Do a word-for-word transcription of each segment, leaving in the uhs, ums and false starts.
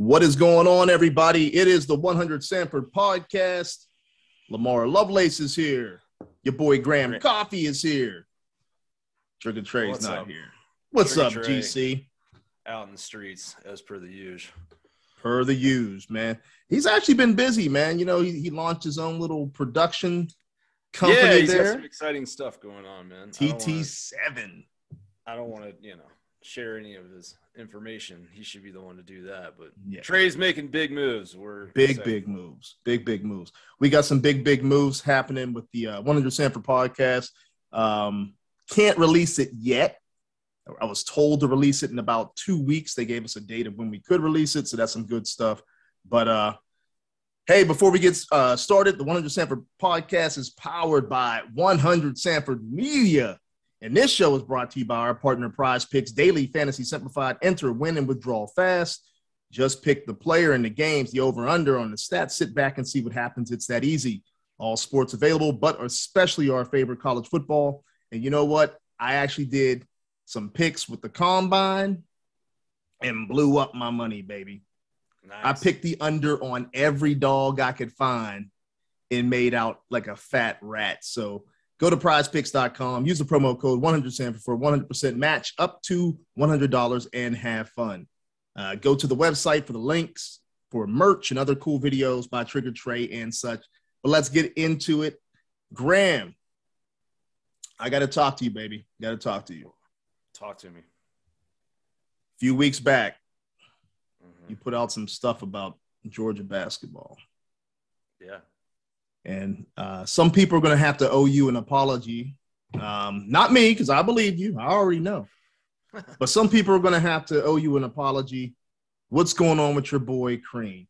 What is going on, everybody? It is the one hundred Sanford podcast. Lamar Lovelace is here. Your boy Graham Coffee is here. Trigger Trey's What's not up? here. What's Trigger up, Trey, G C? out in the streets, as per the usual. Per the use, man. He's actually been busy, man. You know, he, he launched his own little production company yeah, he's there. got some exciting stuff going on, man. T T seven. I don't want to, you know, share any of his information. He should be the one to do that. But Yeah. Trey's making big moves. We're Big, excited. big moves. Big, big moves. We got some big, big moves happening with the uh, one hundred Sanford podcast. Um, can't release it yet. I was told to release it in about two weeks. They gave us a date of when we could release it, so that's some good stuff. But, uh, hey, before we get uh, started, the one hundred Sanford podcast is powered by one hundred Sanford Media. And this show is brought to you by our partner, Prize Picks, Daily Fantasy Simplified. Enter, win, and withdraw fast. Just pick the player in the games, the over-under on the stats. Sit back and see what happens. It's that easy. All sports available, but especially our favorite college football. And you know what? I actually did some picks with the combine and blew up my money, baby. Nice. I picked the under on every dog I could find and made out like a fat rat. So go to prize picks dot com, use the promo code one hundred Sanford for a one hundred percent match up to one hundred dollars and have fun. Uh, go to the website for the links for merch and other cool videos by Trigger Trey and such. But let's get into it. Graham, I got to talk to you, baby. Got to talk to you. Talk to me. A few weeks back, Mm-hmm. you put out some stuff about Georgia basketball. Yeah. And uh, some people are going to have to owe you an apology. Um, not me, because I believe you. I already know. But some people are going to have to owe you an apology. What's going on with your boy, Crean?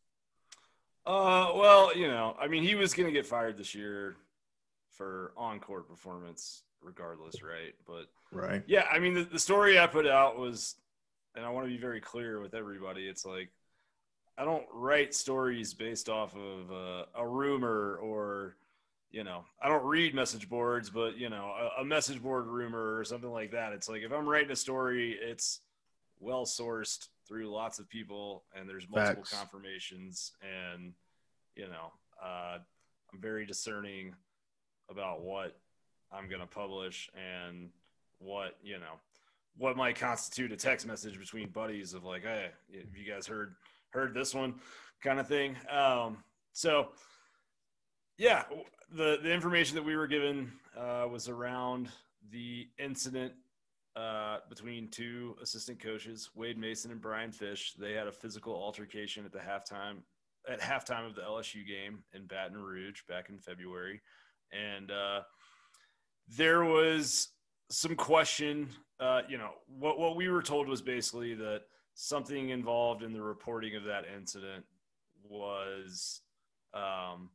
Uh, well, you know, I mean, he was going to get fired this year for on-court performance regardless, right? But, Right. yeah, I mean, the, the story I put out was, and I want to be very clear with everybody, it's like, I don't write stories based off of uh, a rumor or, you know, I don't read message boards, but, you know, a, a message board rumor or something like that. It's like if I'm writing a story, it's well sourced through lots of people and there's multiple Facts. confirmations. And, you know, uh, I'm very discerning about what I'm going to publish and what, you know, what might constitute a text message between buddies of like, hey, have you guys heard – heard this one kind of thing. Um, so yeah, the, the information that we were given uh, was around the incident uh, between two assistant coaches, Wade Mason and Brian Fish. They had a physical altercation at the halftime at halftime of the L S U game in Baton Rouge back in February. And uh, there was some question, uh, you know, what, what we were told was basically that something involved in the reporting of that incident was, um,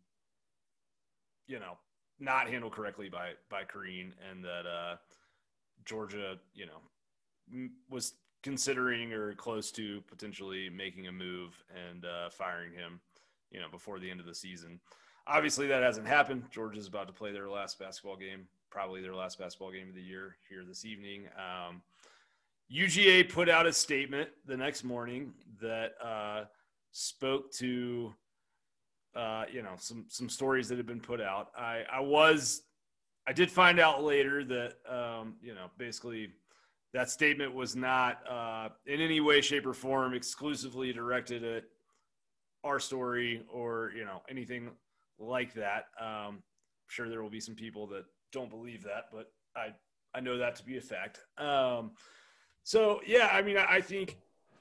you know, not handled correctly by, by Crean, and that uh, Georgia, you know, m- was considering or close to potentially making a move and uh, firing him, you know, before the end of the season. Obviously that hasn't happened. Georgia's about to play their last basketball game, probably their last basketball game of the year here this evening. Um, U G A put out a statement the next morning that uh, spoke to, uh, you know, some some stories that had been put out. I, I was, I did find out later that, um, you know, basically that statement was not uh, in any way, shape, or form exclusively directed at our story or, you know, anything like that. Um, I'm sure there will be some people that don't believe that, but I, I know that to be a fact. Um, So, yeah, I mean, I think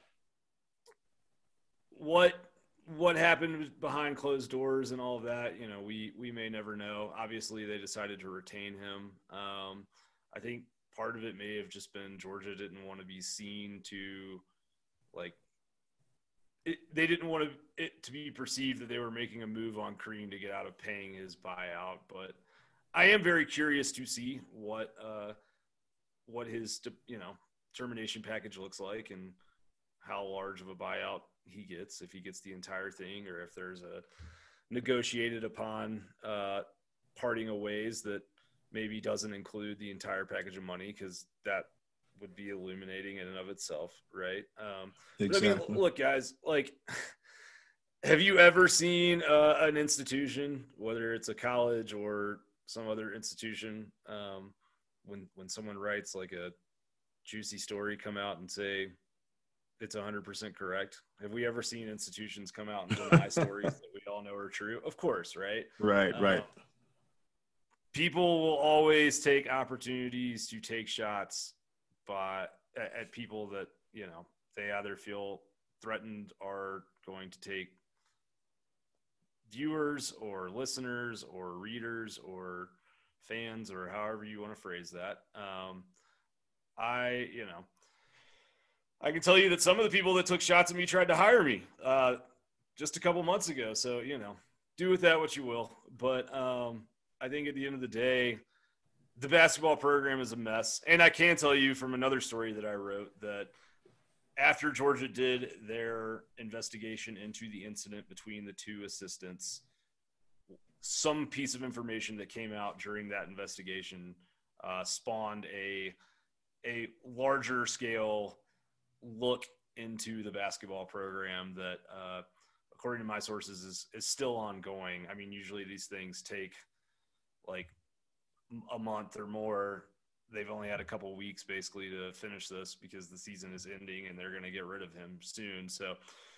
what what happened behind closed doors and all of that, you know, we, we may never know. Obviously, they decided to retain him. Um, I think part of it may have just been Georgia didn't want to be seen to, like, it, they didn't want to, it to be perceived that they were making a move on Crean to get out of paying his buyout. But I am very curious to see what uh, what his, you know, termination package looks like and how large of a buyout he gets, if he gets the entire thing or if there's a negotiated upon uh, parting of ways that maybe doesn't include the entire package of money, because that would be illuminating in and of itself, right? Um, Exactly. But I mean, look, guys, like, have you ever seen uh, an institution, whether it's a college or some other institution, um, when when someone writes like a juicy story, come out and say it's one hundred percent correct? Have we ever seen institutions come out and deny stories that we all know are true? Of course, right? Right, Um, right. People will always take opportunities to take shots by at, at people that, you know, they either feel threatened or going to take viewers or listeners or readers or fans, or however you want to phrase that. Um, I, you know, I can tell you that some of the people that took shots at me tried to hire me uh, just a couple months ago. So, you know, do with that what you will. But um, I think at the end of the day, the basketball program is a mess. And I can tell you from another story that I wrote that after Georgia did their investigation into the incident between the two assistants, some piece of information that came out during that investigation uh, spawned a a larger scale look into the basketball program that, uh, according to my sources, is is still ongoing. I mean, usually these things take like a month or more. They've only had a couple weeks basically to finish this because the season is ending and they're going to get rid of him soon. So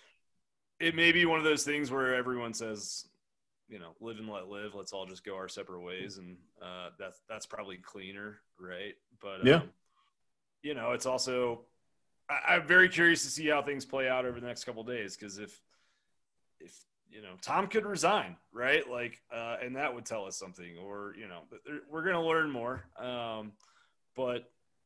it may be one of those things where everyone says, you know, live and let live. Let's all just go our separate ways. And uh, that's, that's probably cleaner. Right. But, Yeah. um, you know, it's also, I, I'm very curious to see how things play out over the next couple of days. Cause if, if, you know, Tom could resign, right? Like, uh, and that would tell us something, or, you know, we're going to learn more. Um, But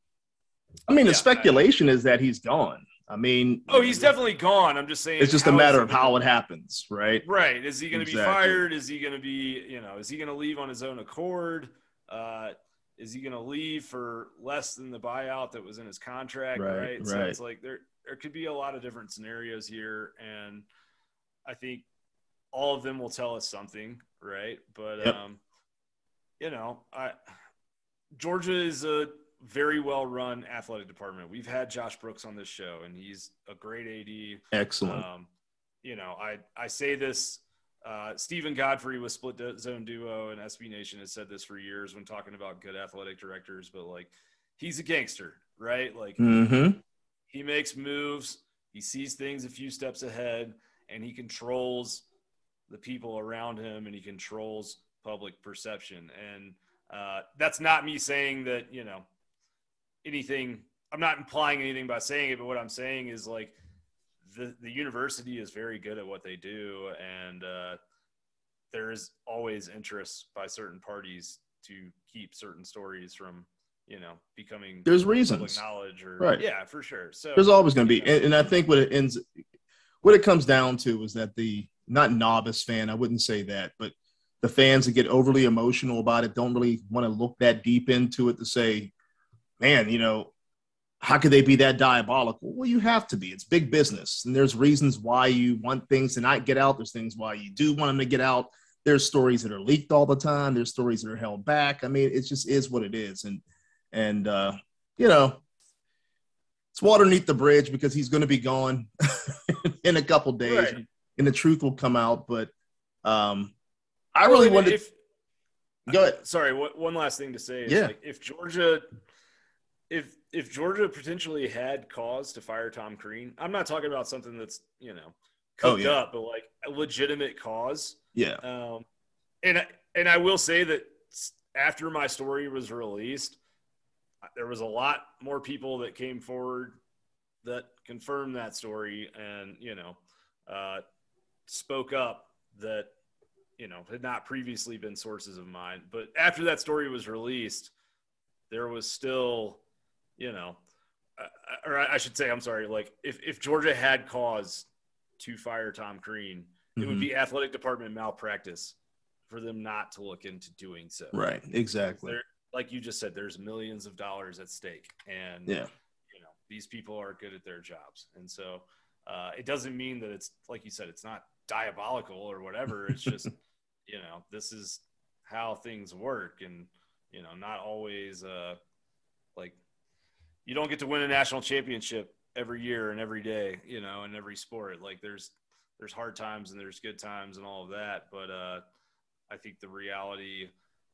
I mean, the yeah, speculation I, is that he's gone. I mean, oh, he's definitely gone. I'm just saying it's just a matter of how it happens, right? Right. Is he going to Exactly. be fired? Is he going to be, you know, is he going to leave on his own accord? Uh, is he going to leave for less than the buyout that was in his contract? Right, Right. right. So it's like there, there could be a lot of different scenarios here. And I think all of them will tell us something. Right. But, Yep. um, you know, I, Georgia is a very well-run athletic department. We've had Josh Brooks on this show, and he's a great A D. Excellent. Um, you know, I, I say this, uh, Stephen Godfrey with Split Zone Duo and S B Nation has said this for years when talking about good athletic directors, but, like, he's a gangster, right? Like, Mm-hmm. he makes moves, he sees things a few steps ahead, and he controls the people around him, and he controls public perception. And uh, that's not me saying that, you know, anything, I'm not implying anything by saying it, but what I'm saying is, like, the, the university is very good at what they do. And uh, there is always interest by certain parties to keep certain stories from, you know, becoming There's public reasons. knowledge or Right. Yeah, for sure. So there's always going to be, you know. and, and I think what it ends, what it comes down to is that the not novice fan, I wouldn't say that, but the fans that get overly emotional about it don't really want to look that deep into it to say, man, you know, how could they be that diabolical? Well, you have to be. It's big business. And there's reasons why you want things to not get out. There's things why you do want them to get out. There's stories that are leaked all the time. There's stories that are held back. I mean, it just is what it is. And, and uh, you know, it's water beneath the bridge because he's going to be gone in a couple days. Right. And the truth will come out. But um, I Well, really if- wanted if, – go ahead. Sorry, what, one last thing to say is, Yeah. like, if Georgia – If if Georgia potentially had cause to fire Tom Crean, I'm not talking about something that's, you know, cooked Oh, yeah. up, but like a legitimate cause. Yeah. Um, and I, and I will say that after my story was released, there was a lot more people that came forward that confirmed that story and, you know, uh, spoke up that, you know, had not previously been sources of mine. But after that story was released, there was still, you know, uh, or I should say, I'm sorry, like if, if Georgia had cause to fire Tom Crean, mm-hmm. it would be athletic department malpractice for them not to look into doing so. Right. Exactly. There, like you just said, there's millions of dollars at stake, and yeah, you know, these people are good at their jobs. And so uh, it doesn't mean that it's, like you said, it's not diabolical or whatever. It's just, you know, this is how things work. And, you know, not always uh, like you don't get to win a national championship every year and every day, you know, in every sport. Like there's there's hard times and there's good times and all of that. But uh, I think the reality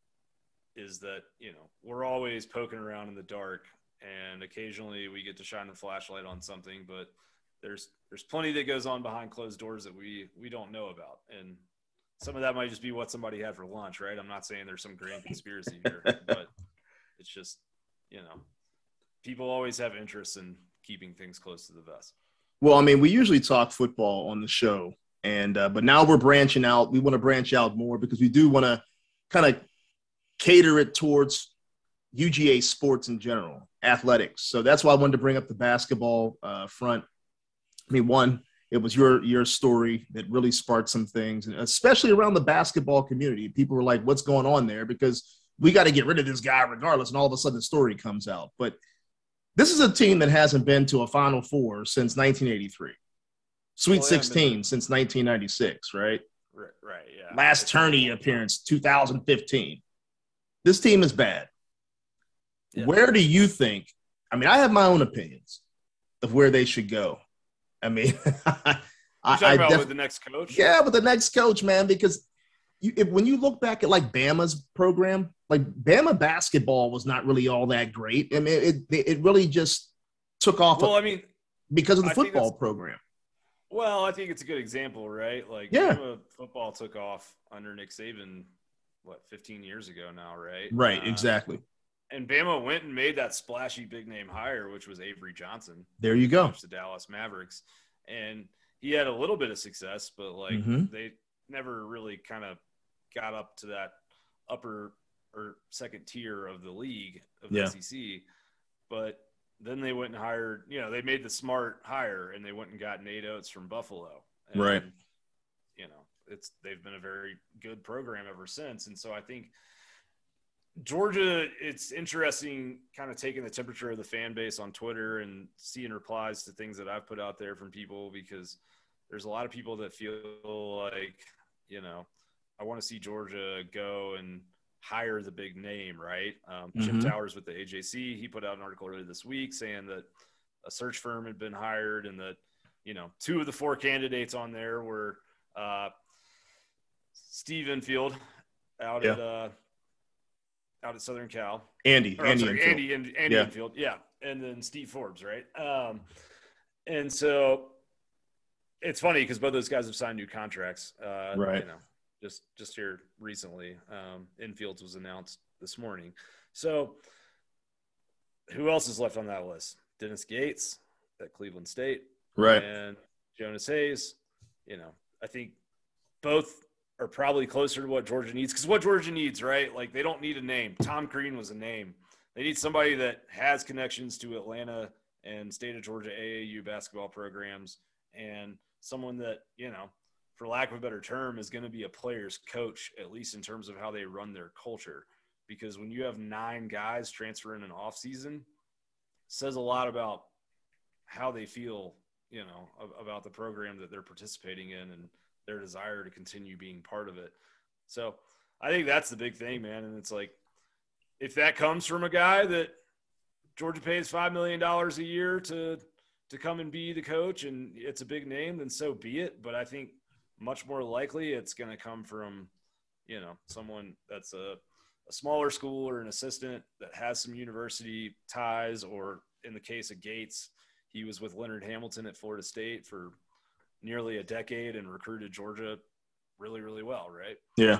is that, you know, we're always poking around in the dark, and occasionally we get to shine a flashlight on something, but there's there's plenty that goes on behind closed doors that we we don't know about. And some of that might just be what somebody had for lunch, right? I'm not saying there's some grand conspiracy here, but it's just, you know, people always have interest in keeping things close to the vest. Well, I mean, we usually talk football on the show, and uh, but now we're branching out. We want to branch out more because we do want to kind of cater it towards U G A sports in general, athletics. So that's why I wanted to bring up the basketball uh, front. I mean, one, it was your your story that really sparked some things, and especially around the basketball community. People were like, what's going on there? Because we got to get rid of this guy regardless, and all of a sudden the story comes out. But this is a team that hasn't been to a Final Four since nineteen eighty-three. Sweet well, yeah, sixteen been, since nineteen ninety-six, right? Right, right, yeah. Last tourney appearance, two thousand fifteen. This team is bad. Yeah. Where do you think – I mean, I have my own opinions of where they should go. I mean – You're talking I about def- with the next coach? Yeah, with the next coach, man, because you, if, when you look back at, like, Bama's program, like, Bama basketball was not really all that great. I mean, it it, it really just took off well, a, I mean, because of the I football program. Well, I think it's a good example, right? Like, yeah. Bama football took off under Nick Saban – what, fifteen years ago now, right? Right, uh, exactly. And Bama went and made that splashy big name hire, which was Avery Johnson. There you go. The Dallas Mavericks. And he had a little bit of success, but like mm-hmm. they never really kind of got up to that upper or second tier of the league of the yeah. S E C. But then they went and hired, you know, they made the smart hire and they went and got Nate Oates from Buffalo. And, right. You know, it's they've been a very good program ever since. And so I think Georgia, it's interesting kind of taking the temperature of the fan base on Twitter and seeing replies to things that I've put out there from people, because there's a lot of people that feel like, you know, I want to see Georgia go and hire the big name, right? Um, mm-hmm. Chip Towers with the A J C, he put out an article earlier this week saying that a search firm had been hired and that, you know, two of the four candidates on there were uh, Steve Enfield out yeah. at uh, out at Southern Cal. Andy, or, Andy, sorry, Enfield. Andy, Andy, Andy yeah. Enfield, yeah, and then Steve Forbes, right? Um, and so it's funny because both those guys have signed new contracts, uh, right? You know, just just here recently. Um, Enfield's was announced this morning. So who else is left on that list? Dennis Gates at Cleveland State, right? And Jonas Hayes. You know, I think both are probably closer to what Georgia needs, because what Georgia needs, right? Like, they don't need a name. Tom Crean was a name. They need somebody that has connections to Atlanta and state of Georgia A A U basketball programs, and someone that, you know, for lack of a better term, is going to be a player's coach, at least in terms of how they run their culture. Because when you have nine guys transfer in an off season, says a lot about how they feel, you know, about the program that they're participating in and their desire to continue being part of it. So I think that's the big thing, man. And it's like, if that comes from a guy that Georgia pays five million dollars a year to, to come and be the coach, and it's a big name, then so be it. But I think much more likely it's going to come from, you know, someone that's a, a smaller school or an assistant that has some university ties, or in the case of Gates, he was with Leonard Hamilton at Florida State for nearly a decade and recruited Georgia really, really well, right? Yeah.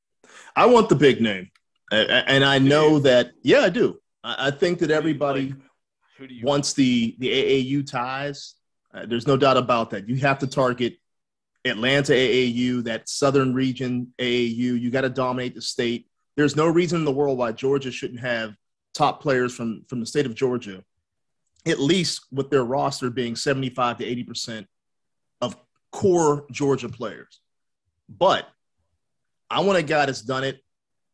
I want the big name. And I know that, yeah, I do. I think that everybody like, who do you wants want? the, the A A U ties. Uh, there's no doubt about that. You have to target Atlanta A A U, that southern region A A U. You got to dominate the state. There's no reason in the world why Georgia shouldn't have top players from, from the state of Georgia, at least with their roster being seventy-five to eighty percent of core Georgia players. But I want a guy that's done it,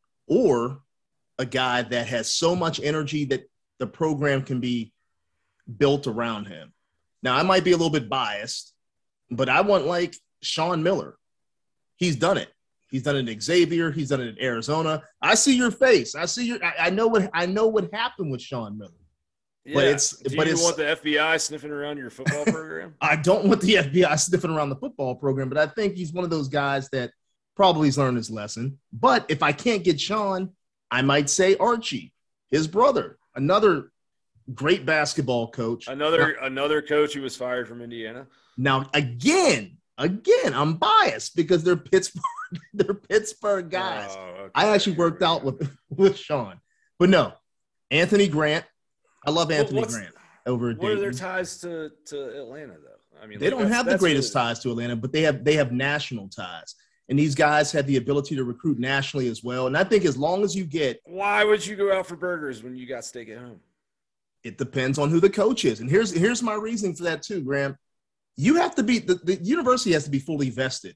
or a guy that has so much energy that the program can be built around him. Now, I might be a little bit biased, but I want like Sean Miller. He's done it. He's done it at Xavier. He's done it at Arizona. I see your face. I see your. I, I know what I know what happened with Sean Miller. Yeah. But it's Do but you it's want the F B I sniffing around your football program? I don't want the F B I sniffing around the football program, but I think he's one of those guys that probably has learned his lesson. But if I can't get Sean, I might say Archie, his brother, another great basketball coach. Another now, another coach who was fired from Indiana. Now, again, again, I'm biased because they're Pittsburgh, they're Pittsburgh guys. Oh, okay. I actually worked out with, with Sean. But no, Anthony Grant. I love Anthony Grant over at What Dayton. Are their ties to, to Atlanta, though? I mean, they like, don't have the greatest ties to Atlanta, but they have they have national ties. And these guys have the ability to recruit nationally as well. And I think as long as you get – Why would you go out for burgers when you got steak at home? It depends on who the coach is. And here's here's my reasoning for that too, Graham. You have to be the, – the university has to be fully vested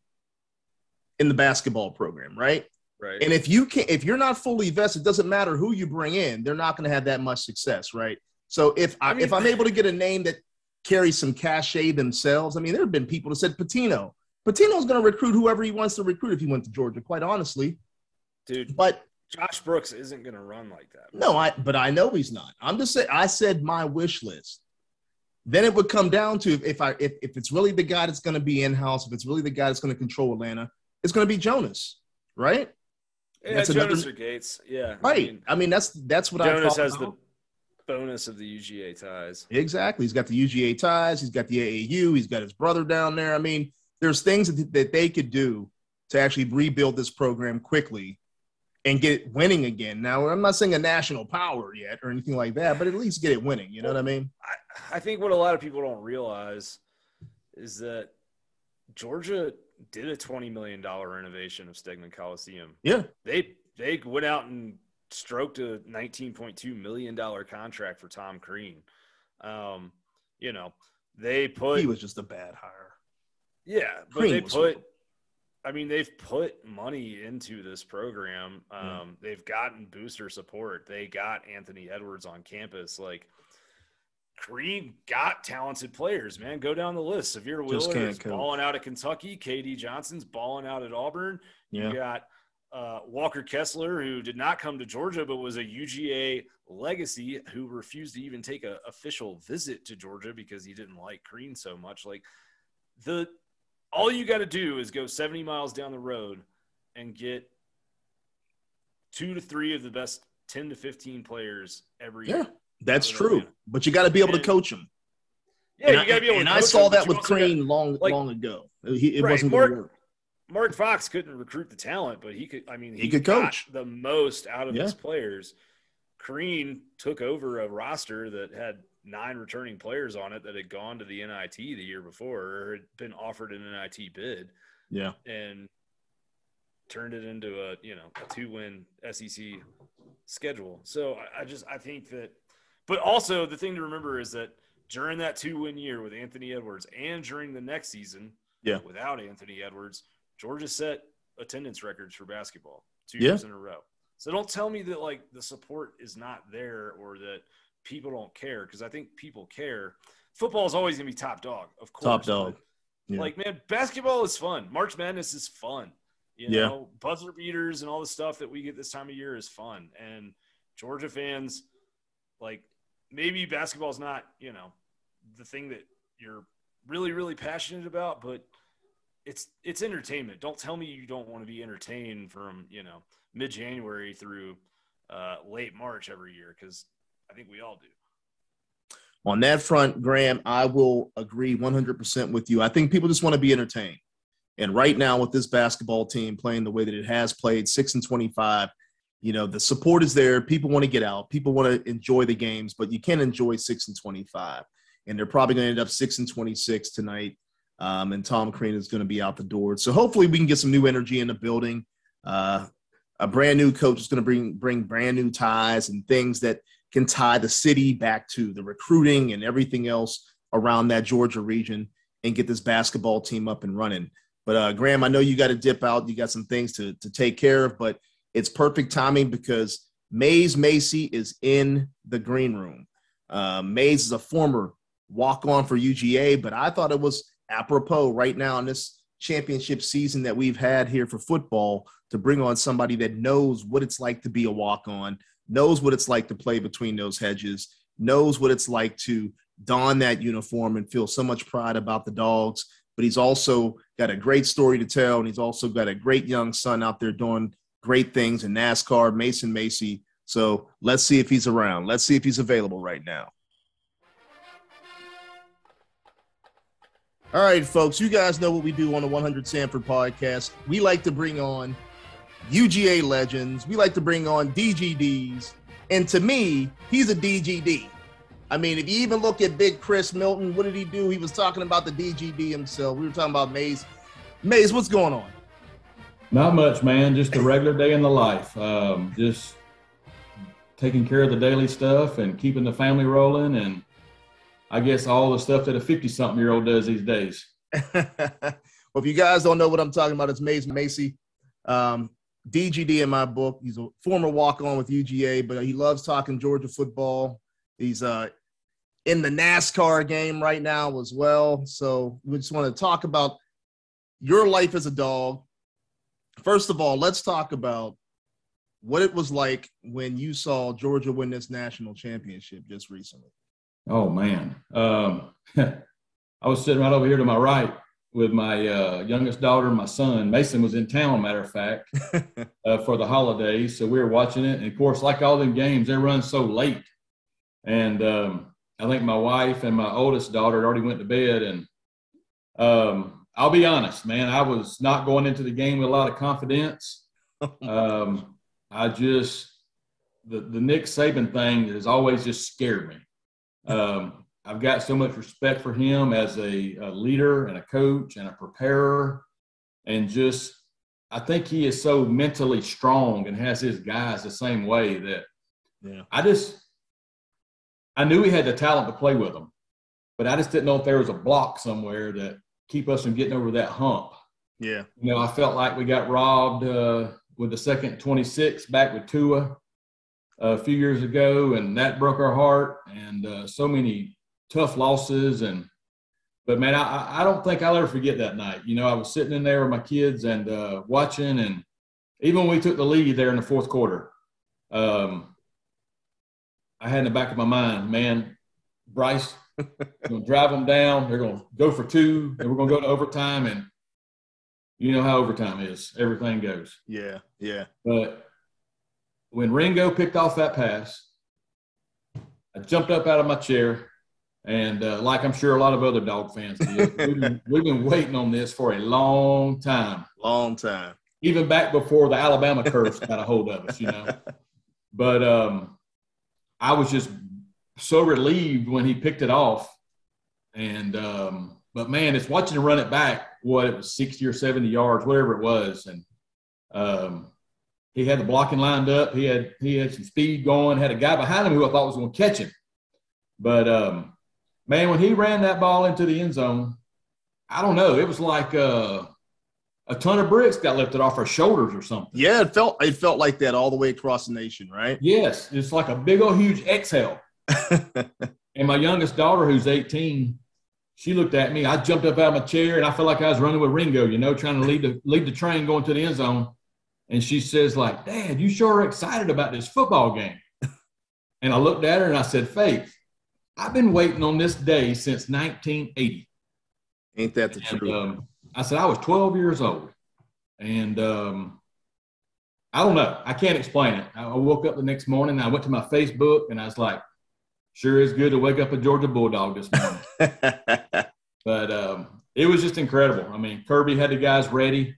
in the basketball program, right? Right. And if you can, if you're not fully vested, it doesn't matter who you bring in. They're not going to have that much success, right? So if I, I mean, if I'm able to get a name that carries some cachet themselves, I mean, there have been people that said Patino. Patino's going to recruit whoever he wants to recruit if he went to Georgia, quite honestly. Dude, but Josh Brooks isn't going to run like that. No, I. But I know he's not. I'm just saying. I said my wish list. Then it would come down to if, if I if, if it's really the guy that's going to be in house, if it's really the guy that's going to control Atlanta, it's going to be Jonas, right? Yeah, that's Jonas another, or Gates. Yeah, right. I mean, I mean that's that's what I Jonas has about. The bonus of the U G A ties. Exactly. He's got the U G A ties. He's got the A A U. He's got his brother down there. I mean, there's things that, that they could do to actually rebuild this program quickly and get it winning again. Now, I'm not saying a national power yet or anything like that, but at least get it winning. You know what I mean? I, I think what a lot of people don't realize is that Georgia did a twenty million dollars renovation of Stegman Coliseum. Yeah. They they went out and stroked a nineteen point two million dollars contract for Tom Crean. Um, you know, they put – He was just a bad hire. Yeah, but Crean they put – I mean, they've put money into this program. Um, yeah. They've gotten booster support. They got Anthony Edwards on campus. Like, Crean got talented players, man. Go down the list. Severe Wheeler is balling out at Kentucky. K D Johnson's balling out at Auburn. Yeah. You got uh, Walker Kessler, who did not come to Georgia but was a U G A legacy, who refused to even take an official visit to Georgia because he didn't like Crean so much. Like, the all you got to do is go seventy miles down the road and get two to three of the best ten to fifteen players every yeah. year. That's true, Atlanta. But you got to be able and, to coach them. Yeah, and you got to be able and to coach And I saw them, that with Crean got, long, like, long ago. He, it right, wasn't Mark, going to work. Mark Fox couldn't recruit the talent, but he could. I mean, he, he could got coach the most out of yeah. his players. Crean took over a roster that had nine returning players on it that had gone to the N I T the year before or had been offered an N I T bid. Yeah, and turned it into a you know a two-win S E C schedule. So I, I just I think that. But also, the thing to remember is that during that two-win year with Anthony Edwards and during the next season yeah. without Anthony Edwards, Georgia set attendance records for basketball two yeah. years in a row. So don't tell me that, like, the support is not there or that people don't care, because I think people care. Football is always going to be top dog, of course. Top dog. Yeah. Like, man, basketball is fun. March Madness is fun. You yeah. know, buzzer beaters and all the stuff that we get this time of year is fun. And Georgia fans, like, maybe basketball is not, you know, the thing that you're really, really passionate about, but it's it's entertainment. Don't tell me you don't want to be entertained from, you know, mid-January through uh, late March every year, because I think we all do. On that front, Graham, I will agree one hundred percent with you. I think people just want to be entertained. And right now with this basketball team playing the way that it has played, six and twenty-five, you know, the support is there. People want to get out. People want to enjoy the games, but you can't enjoy six and twenty-five. And they're probably going to end up six and twenty-six tonight. Um, and Tom Crean is going to be out the door. So hopefully we can get some new energy in the building. Uh, a brand new coach is going to bring, bring brand new ties and things that can tie the city back to the recruiting and everything else around that Georgia region and get this basketball team up and running. But uh, Graham, I know you got to dip out. You got some things to, to take care of, but it's perfect timing because Mays Macy is in the green room. Uh, Mays is a former walk-on for U G A, but I thought it was apropos right now in this championship season that we've had here for football to bring on somebody that knows what it's like to be a walk-on, knows what it's like to play between those hedges, knows what it's like to don that uniform and feel so much pride about the Dogs. But he's also got a great story to tell, and he's also got a great young son out there doing great things in NASCAR, Mason Macy. So let's see if he's around. Let's see if he's available right now. All right, folks, you guys know what we do on the one hundred Sanford podcast. We like to bring on U G A legends. We like to bring on D G Ds. And to me, he's a D G D. I mean, if you even look at Big Chris Milton, what did he do? He was talking about the D G D himself. We were talking about Maze. Maze, what's going on? Not much, man. Just a regular day in the life. Um, just taking care of the daily stuff and keeping the family rolling, and I guess all the stuff that a fifty-something-year-old does these days. Well, if you guys don't know what I'm talking about, it's Maze Macy. Um, D G D in my book. He's a former walk-on with U G A, but he loves talking Georgia football. He's uh, in the NASCAR game right now as well. So we just want to talk about your life as a Dog. First of all, let's talk about what it was like when you saw Georgia win this national championship just recently. Oh, man. Um, I was sitting right over here to my right with my uh, youngest daughter and my son. Mason was in town, matter of fact, uh, for the holidays. So we were watching it. And, of course, like all them games, they run so late. And um, I think my wife and my oldest daughter had already went to bed. And um, I'll be honest, man, I was not going into the game with a lot of confidence. Um, I just the, – the Nick Saban thing has always just scared me. Um, I've got so much respect for him as a, a leader and a coach and a preparer, and just I think he is so mentally strong and has his guys the same way that yeah. I just I knew he had the talent to play with them, but I just didn't know if there was a block somewhere that keep us from getting over that hump. Yeah, you know, I felt like we got robbed uh, with the second twenty-six back with Tua a few years ago, and that broke our heart, and uh, so many tough losses. And but man, I, I don't think I'll ever forget that night. You know, I was sitting in there with my kids and uh, watching, and even when we took the lead there in the fourth quarter, um, I had in the back of my mind, man, Bryce, going to drive them down. They're going to go for two, and we're going to go to overtime. And you know how overtime is; everything goes. Yeah, yeah. But when Ringo picked off that pass, I jumped up out of my chair, and uh, like I'm sure a lot of other Dog fans did, we've, been, we've been waiting on this for a long time. Long time. Even back before the Alabama curse got a hold of us, you know. But um, I was just so relieved when he picked it off. And um, but, man, it's watching him run it back, what, it was sixty or seventy yards, whatever it was. And um, – he had the blocking lined up. He had he had some speed going, had a guy behind him who I thought was going to catch him. But, um, man, when he ran that ball into the end zone, I don't know. It was like uh, a ton of bricks got lifted off our shoulders or something. Yeah, it felt it felt like that all the way across the nation, right? Yes. It's like a big old huge exhale. And my youngest daughter, who's eighteen, she looked at me. I jumped up out of my chair, and I felt like I was running with Ringo, you know, trying to lead the lead the train going to the end zone. And she says, like, Dad, you sure are excited about this football game. And I looked at her and I said, Faith, I've been waiting on this day since nineteen eighty. Ain't that the and, truth? Um, I said, I was twelve years old. And um, I don't know. I can't explain it. I woke up the next morning, and I went to my Facebook, and I was like, sure is good to wake up a Georgia Bulldog this morning. But um, it was just incredible. I mean, Kirby had the guys ready.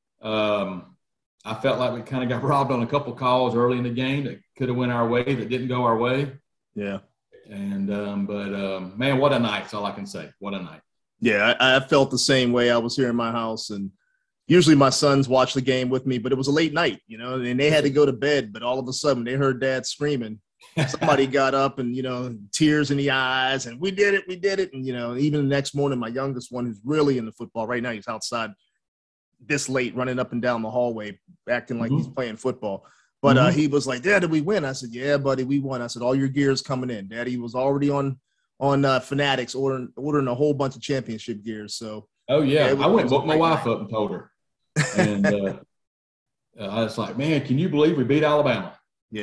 Um I felt like we kind of got robbed on a couple calls early in the game that could have went our way, that didn't go our way. Yeah. And, um, but, um, man, what a night. That's all I can say. What a night. Yeah, I, I felt the same way. I was here in my house, and usually my sons watch the game with me, but it was a late night, you know, and they had to go to bed. But all of a sudden they heard Dad screaming. Somebody got up and, you know, tears in the eyes, and we did it, we did it. And, you know, even the next morning, my youngest one, who's really into football right now, he's outside this late running up and down the hallway acting like mm-hmm. he's playing football. But mm-hmm. uh, he was like, Dad, did we win? I said, yeah, buddy, we won. I said, all your gear's coming in. Daddy was already on on uh, Fanatics ordering, ordering a whole bunch of championship gears. So, oh, yeah. yeah was, I went and woke my wife up and told her. And uh, I was like, man, can you believe we beat Alabama? Yeah. And, uh,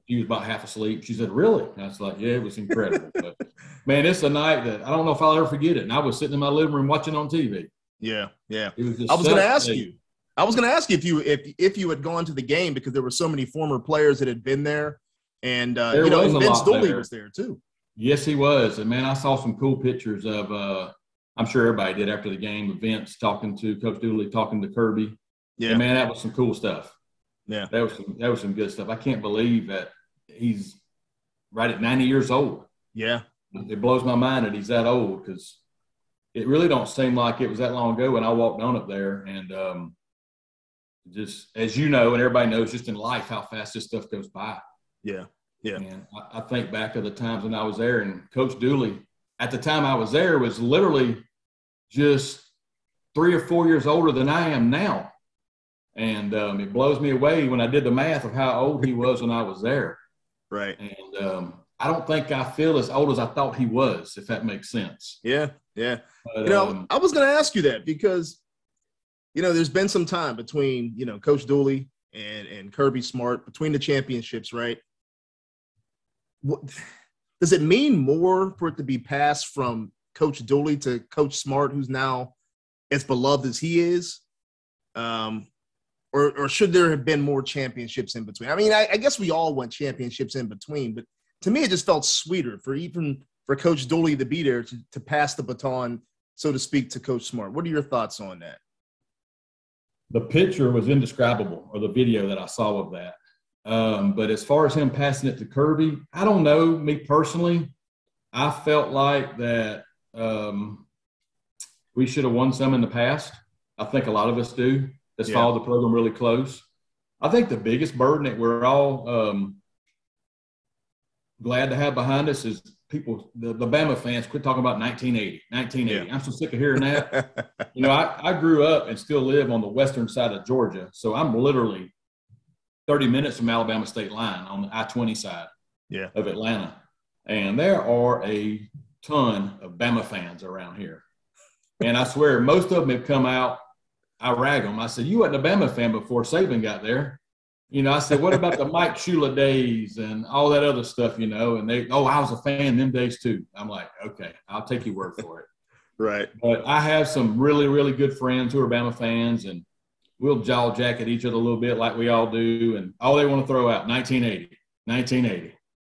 She was about half asleep. She said, really? And I was like, yeah, it was incredible. But, man, it's a night that I don't know if I'll ever forget it. And I was sitting in my living room watching on T V. Yeah, yeah. It was just I was going to ask a, you. I was going to ask you if you if if you had gone to the game because there were so many former players that had been there. And, uh, you know, and Vince Dooley was there too. Yes, he was. And, man, I saw some cool pictures of uh, – I'm sure everybody did after the game of Vince talking to Coach Dooley, talking to Kirby. Yeah. And, man, that was some cool stuff. Yeah. That was some, that was some good stuff. I can't believe that he's right at ninety years old. Yeah. It blows my mind that he's that old because it really don't seem like it was that long ago when I walked on up there. And um, just as you know and everybody knows just in life how fast this stuff goes by. Yeah. Yeah. And I, I think back to the times when I was there, and Coach Dooley, at the time I was there, was literally just three or four years older than I am now. And um, it blows me away when I did the math of how old he was when I was there. Right. And um, I don't think I feel as old as I thought he was, if that makes sense. Yeah, yeah. But, you know, um, I was going to ask you that because, you know, there's been some time between, you know, Coach Dooley and, and Kirby Smart, between the championships, right? What, does it mean more for it to be passed from Coach Dooley to Coach Smart, who's now as beloved as he is? Um, or, or should there have been more championships in between? I mean, I, I guess we all want championships in between, but to me, it just felt sweeter for even for Coach Dooley to be there to, to pass the baton, so to speak, to Coach Smart. What are your thoughts on that? The picture was indescribable, or the video that I saw of that. Um, but as far as him passing it to Kirby, I don't know. Me personally, I felt like that um, we should have won some in the past. I think a lot of us do. That's yeah. followed the program really close. I think the biggest burden that we're all um, glad to have behind us is people, the, the Bama fans, quit talking about nineteen eighty. nineteen eighty. Yeah. I'm so sick of hearing that. you know, I, I grew up and still live on the western side of Georgia, so I'm literally thirty minutes from Alabama state line on the I twenty side yeah. of Atlanta. And there are a ton of Bama fans around here. And I swear most of them have come out. I rag them. I said, you wasn't a Bama fan before Saban got there. You know, I said, what about the Mike Shula days and all that other stuff, you know? And they, oh, I was a fan them days too. I'm like, okay, I'll take your word for it. Right. But I have some really, really good friends who are Bama fans, and we'll jaw jacket each other a little bit like we all do. And all they want to throw out, nineteen eighty, nineteen eighty.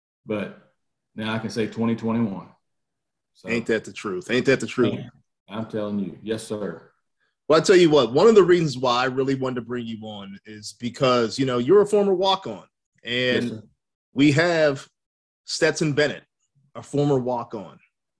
But now I can say twenty twenty-one. So, ain't that the truth? Ain't that the truth? Man, I'm telling you. Yes, sir. Well, I tell you what, one of the reasons why I really wanted to bring you on is because, you know, you're a former walk-on. And yes, we have Stetson Bennett, a former walk-on,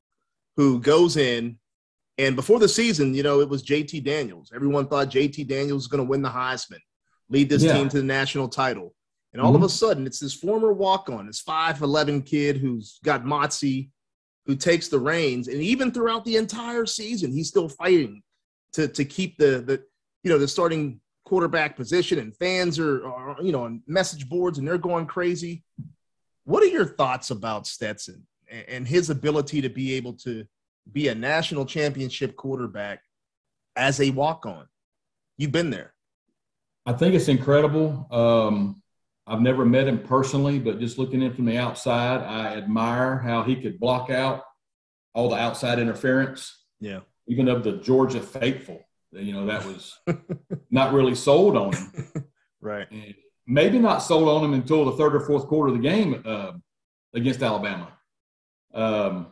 who goes in. And before the season, you know, it was J T Daniels. Everyone thought J T Daniels was going to win the Heisman, lead this yeah. team to the national title. And all mm-hmm. of a sudden, it's this former walk-on, this five eleven kid who's got moxie, who takes the reins. And even throughout the entire season, he's still fighting to, to keep the, the, you know, the starting quarterback position. And fans are, are, you know, on message boards, and they're going crazy. What are your thoughts about Stetson and, and his ability to be able to be a national championship quarterback as a walk-on? You've been there. I think it's incredible. Um, I've never met him personally, but just looking in from the outside, I admire how he could block out all the outside interference. Yeah. Even of the Georgia faithful, you know, that was not really sold on him. Right. And maybe not sold on him until the third or fourth quarter of the game uh, against Alabama. Um,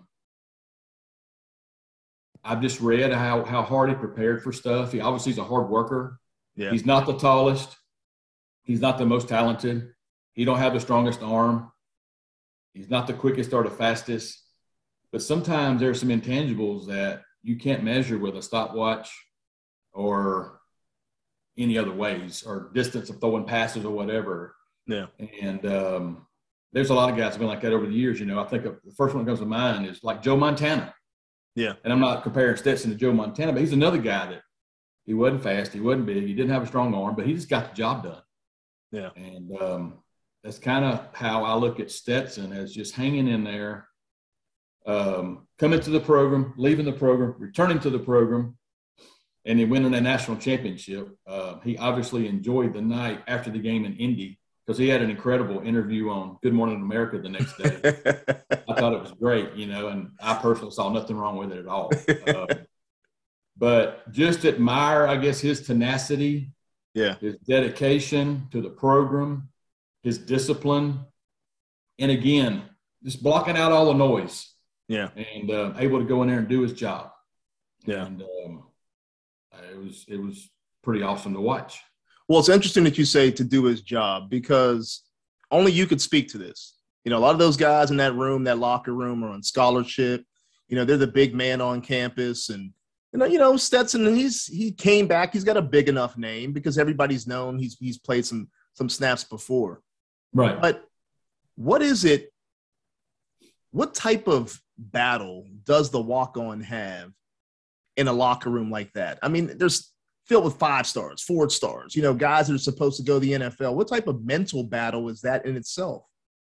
I've just read how, how hard he prepared for stuff. He obviously is a hard worker. Yeah. He's not the tallest. He's not the most talented. He don't have the strongest arm. He's not the quickest or the fastest. But sometimes there's some intangibles that you can't measure with a stopwatch or any other ways, or distance of throwing passes or whatever. Yeah. And um, there's a lot of guys who've been like that over the years. You know, I think the first one that comes to mind is like Joe Montana. Yeah. And I'm not comparing Stetson to Joe Montana, but he's another guy that he wasn't fast, he wasn't big, he didn't have a strong arm, but he just got the job done. Yeah. And um, that's kind of how I look at Stetson, as just hanging in there, um, coming to the program, leaving the program, returning to the program, and then winning a national championship. Uh, he obviously enjoyed the night after the game in Indy because he had an incredible interview on Good Morning America the next day. I thought it was great, you know, and I personally saw nothing wrong with it at all. Uh, but just admire, I guess, his tenacity, yeah, his dedication to the program, his discipline, and again, just blocking out all the noise. Yeah, and uh, able to go in there and do his job. Yeah, and um, it was it was pretty awesome to watch. Well, it's interesting that you say to do his job, because only you could speak to this. You know, a lot of those guys in that room, that locker room, are on scholarship. You know, they're the big man on campus, and you know, you know Stetson, and he's he came back. He's got a big enough name because everybody's known he's he's played some some snaps before. Right. But what is it? What type of battle does the walk-on have in a locker room like that? I mean, there's filled with five stars, four stars, you know, guys that are supposed to go to the N F L. What type of mental battle is that in itself?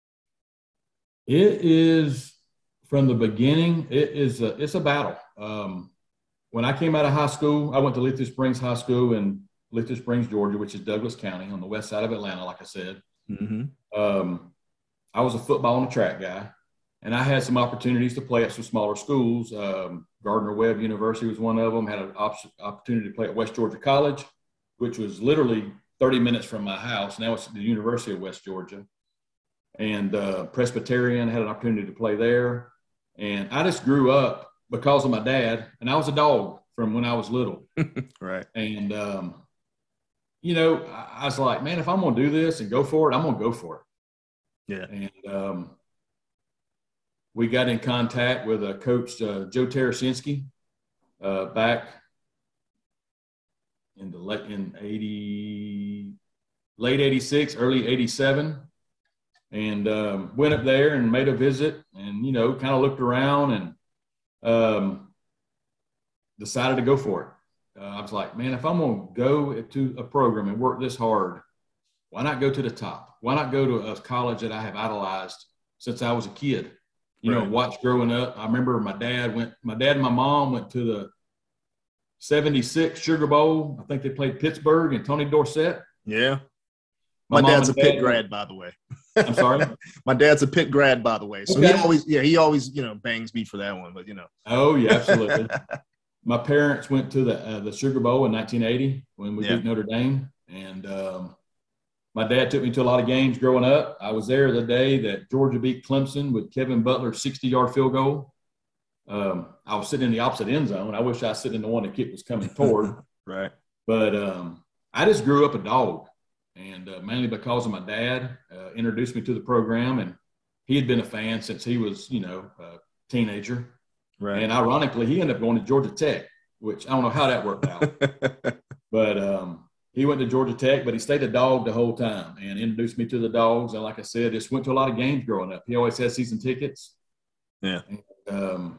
It is, from the beginning, it is a, it's a battle. Um, when I came out of high school, I went to Lithia Springs High School in Lithia Springs, Georgia, which is Douglas County on the west side of Atlanta, like I said. Mm-hmm. Um, I was a football and a track guy. And I had some opportunities to play at some smaller schools. Um, Gardner-Webb University was one of them. Had an op- opportunity to play at West Georgia College, which was literally thirty minutes from my house. Now it's the University of West Georgia. And uh, Presbyterian, had an opportunity to play there. And I just grew up because of my dad. And I was a dog from when I was little. Right. And, um, you know, I, I was like, man, if I'm going to do this and go for it, I'm going to go for it. Yeah. And, um, we got in contact with a coach, uh, Joe Tarasinski, uh, back in the late in eighty, late eighty-six, early eighty-seven, and um, went up there and made a visit, and you know, kind of looked around and um, decided to go for it. Uh, I was like, man, if I'm going to go to a program and work this hard, why not go to the top? Why not go to a college that I have idolized since I was a kid? You Right. know, watched growing up. I remember my dad went, my dad and my mom went to the seventy-six Sugar Bowl. I think they played Pittsburgh and Tony Dorsett. Yeah. My, My mom dad's a and Pitt dad grad, went- by the way. I'm sorry. My dad's a Pitt grad, by the way. So Okay. he always, yeah, he always, you know, bangs me for that one, but you know. Oh, yeah, absolutely. My parents went to the uh, the Sugar Bowl in nineteen eighty when we Yeah. beat Notre Dame. And um, my dad took me to a lot of games growing up. I was there the day that Georgia beat Clemson with Kevin Butler's sixty-yard field goal. Um, I was sitting in the opposite end zone. I wish I was sitting in the one the kick was coming toward. Right. But um, I just grew up a dog, and uh, mainly because of my dad uh, introduced me to the program, and he had been a fan since he was, you know, a teenager. Right. And ironically, he ended up going to Georgia Tech, which I don't know how that worked out. But um, he went to Georgia Tech, but he stayed a dog the whole time and introduced me to the dogs. And like I said, just went to a lot of games growing up. He always had season tickets. Yeah. And, um,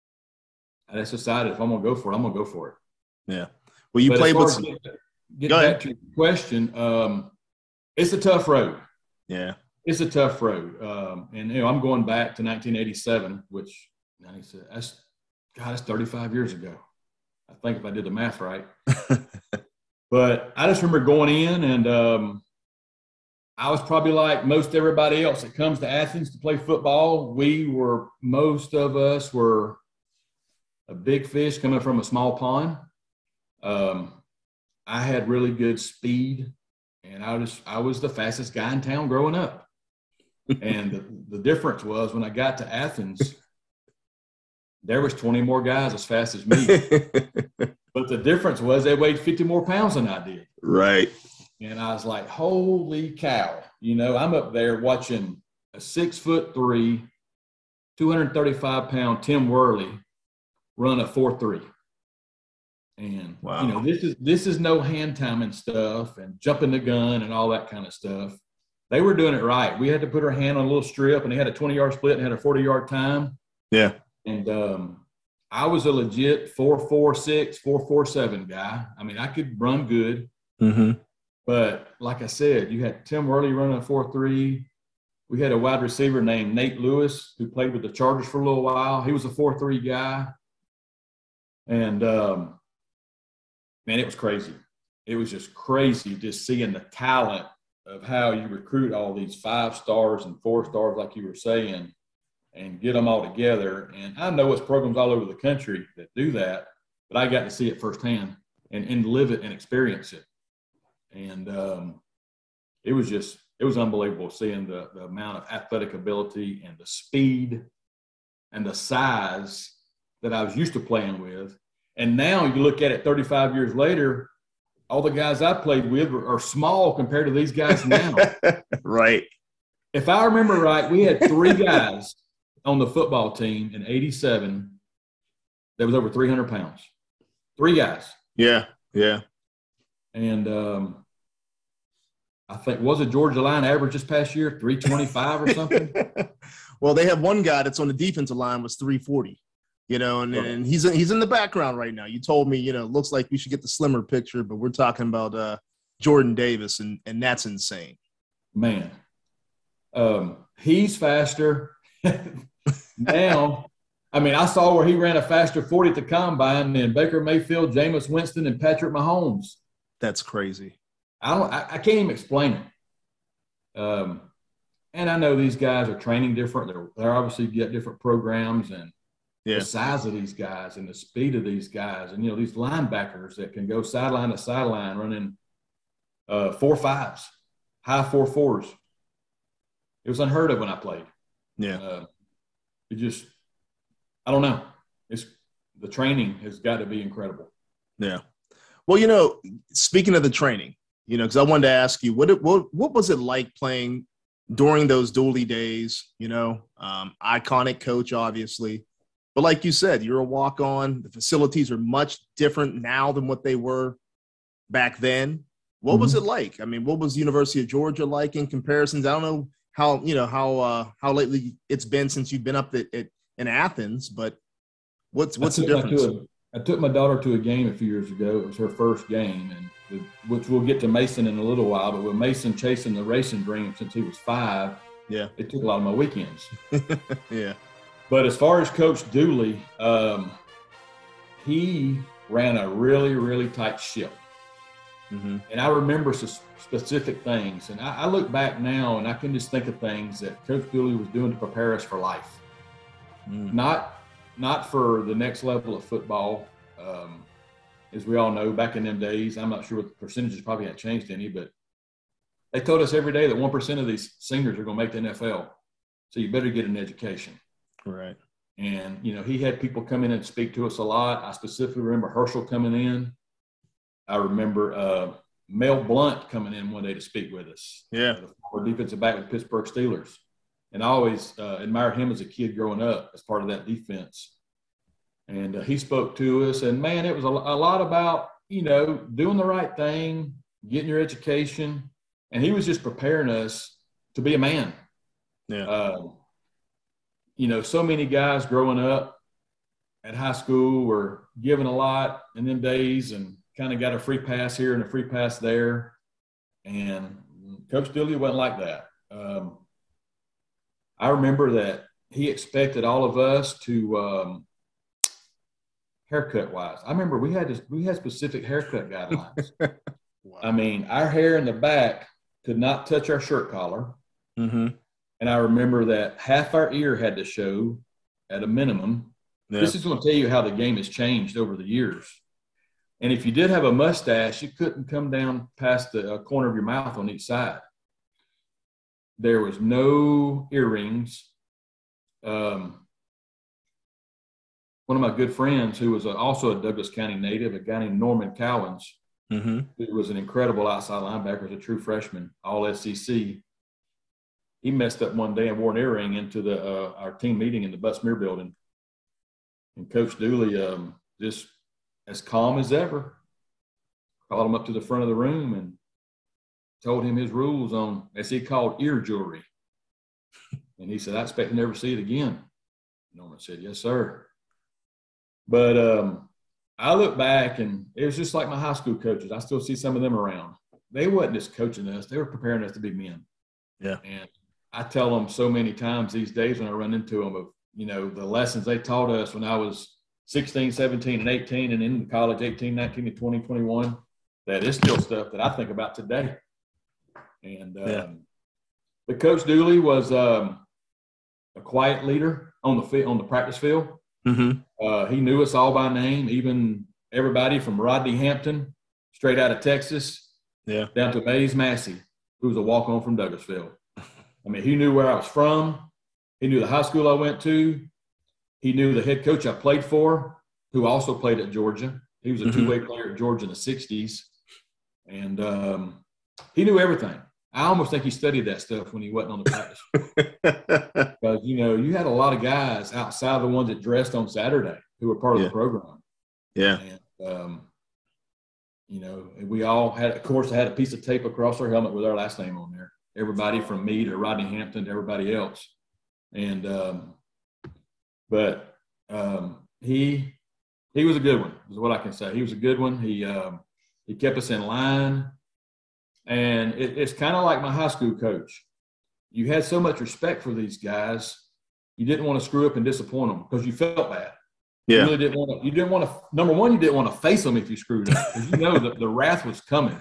I just decided if I'm going to go for it, I'm going to go for it. Yeah. Well, you But played as far with as some, get, get Go back ahead. to your question, um, it's a tough road. yeah. It's a tough road. Um, and, you know, I'm going back to nineteen eighty-seven, which ninety-seven, that's, God, that's thirty-five years ago. I think if I did the math right. But I just remember going in, and um, I was probably like most everybody else that comes to Athens to play football. We were, most of us were a big fish coming from a small pond. Um, I had really good speed, and I was I was the fastest guy in town growing up. And the, the difference was when I got to Athens, there was twenty more guys as fast as me. But the difference was they weighed fifty more pounds than I did. Right. And I was like, holy cow. You know, I'm up there watching a six foot three, two hundred thirty-five pound Tim Worley run a four three. And, Wow. you know, this is this is no hand timing stuff and jumping the gun and all that kind of stuff. They were doing it right. We had to put our hand on a little strip, and they had a twenty-yard split and had a forty-yard time. Yeah. And um, I was a legit four four six, four four seven guy. I mean, I could run good. Mm-hmm. But like I said, you had Tim Worley running a four three. We had a wide receiver named Nate Lewis who played with the Chargers for a little while. He was a four three guy. And, um, man, it was crazy. It was just crazy just seeing the talent of how you recruit all these five stars and four stars, like you were saying, and get them all together. And I know it's programs all over the country that do that, but I got to see it firsthand and, and live it and experience it. And um, it was just, it was unbelievable seeing the, the amount of athletic ability and the speed and the size that I was used to playing with. And now you look at it thirty-five years later, all the guys I played with are, are small compared to these guys now. Right. If I remember right, we had three guys on the football team in eighty-seven that was over three hundred pounds. Three guys. Yeah, yeah. And um, I think, was it Georgia line average this past year, three twenty-five or something? Well, they have one guy that's on the defensive line was three forty. You know, and, Right. and he's he's in the background right now. You told me, you know, looks like we should get the slimmer picture, but we're talking about uh, Jordan Davis, and and that's insane. Man, um, he's faster now. I mean, I saw where he ran a faster forty at the combine than Baker Mayfield, Jameis Winston, and Patrick Mahomes. That's crazy. I don't. I, I can't even explain it. Um, and I know these guys are training different. They're they're obviously get different programs, and Yeah, the size of these guys and the speed of these guys, and you know these linebackers that can go sideline to sideline running uh, four fives, high four fours. It was unheard of when I played. yeah. Uh, it just, I don't know. It's the training has got to be incredible. Yeah. Well, you know, speaking of the training, you know, because I wanted to ask you, what, it, what what was it like playing during those Dooley days? You know, um, iconic coach, obviously. But like you said, you're a walk-on. The facilities are much different now than what they were back then. What Mm-hmm. was it like? I mean, what was the University of Georgia like in comparisons? I don't know how, you know, how uh, how lately it's been since you've been up at, at, in Athens, but what's what's I the took my difference? to a- I took my daughter to a game a few years ago. It was her first game, and the, which we'll get to Mason in a little while. But with Mason chasing the racing dream since he was five, Yeah, it took a lot of my weekends. yeah, But as far as Coach Dooley, um, he ran a really, really tight ship. mm-hmm. And I remember some specific things. And I, I look back now and I can just think of things that Coach Dooley was doing to prepare us for life. Mm. Not not for the next level of football. Um, as we all know, back in them days, I'm not sure what the percentages probably hadn't changed any, but they told us every day that one percent of these seniors are going to make the N F L. So you better get an education. Right. And, you know, he had people come in and speak to us a lot. I specifically remember Herschel coming in. I remember uh, Mel Blunt coming in one day to speak with us. Yeah. Uh, the former defensive back with the Pittsburgh Steelers. And I always uh, admired him as a kid growing up as part of that defense. And uh, he spoke to us. And, man, it was a, a lot about, you know, doing the right thing, getting your education. And he was just preparing us to be a man. Yeah. Uh, you know, so many guys growing up at high school were given a lot in them days and kind of got a free pass here and a free pass there. And Coach Dooley wasn't like that. Um, I remember that he expected all of us to um, haircut wise. I remember we had this, we had specific haircut guidelines. Wow. I mean, our hair in the back could not touch our shirt collar. Mm-hmm. And I remember that half our ear had to show at a minimum. Yeah. This is going to tell you how the game has changed over the years. And if you did have a mustache, you couldn't come down past the uh, corner of your mouth on each side. There was no earrings. Um, one of my good friends, who was a, also a Douglas County native, a guy named Norman Cowens, Mm-hmm. who was an incredible outside linebacker, as a true freshman, all S E C. He messed up one day and wore an earring into the uh, our team meeting in the Busmere building. And Coach Dooley, um, just as calm as ever, called him up to the front of the room and told him his rules on, as he called, ear jewelry. And he said, I expect to never see it again. Norman said, yes, sir. But um, I look back, and it was just like my high school coaches. I still see some of them around. They wasn't just coaching us. They were preparing us to be men. Yeah. And I tell them so many times these days when I run into them of, you know, the lessons they taught us when I was sixteen, seventeen, and eighteen, and into college, eighteen, nineteen, and twenty, twenty-one, that is still stuff that I think about today. And um, Yeah. but Coach Dooley was um, a quiet leader on the field, on the practice field. Mm-hmm. Uh, he knew us all by name, even everybody from Rodney Hampton, straight out of Texas, Yeah. down to Mays Massey, who was a walk-on from Douglasville. I mean, he knew where I was from. He knew the high school I went to. He knew the head coach I played for, who also played at Georgia. He was a Mm-hmm. two-way player at Georgia in the sixties. And um, he knew everything. I almost think he studied that stuff when he wasn't on the practice field. Because, you know, you had a lot of guys outside the ones that dressed on Saturday who were part of Yeah. the program. Yeah. And, um, you know, we all had, of course, I had a piece of tape across our helmet with our last name on there. Everybody from me to Rodney Hampton to everybody else. And, um, but um, he, he was a good one, is what I can say. He was a good one. He, um, he kept us in line. And it, it's kind of like my high school coach. You had so much respect for these guys, you didn't want to screw up and disappoint them because you felt bad. Yeah. You really didn't want to. You didn't want to. Number one, you didn't want to face them if you screwed up because you know that the wrath was coming.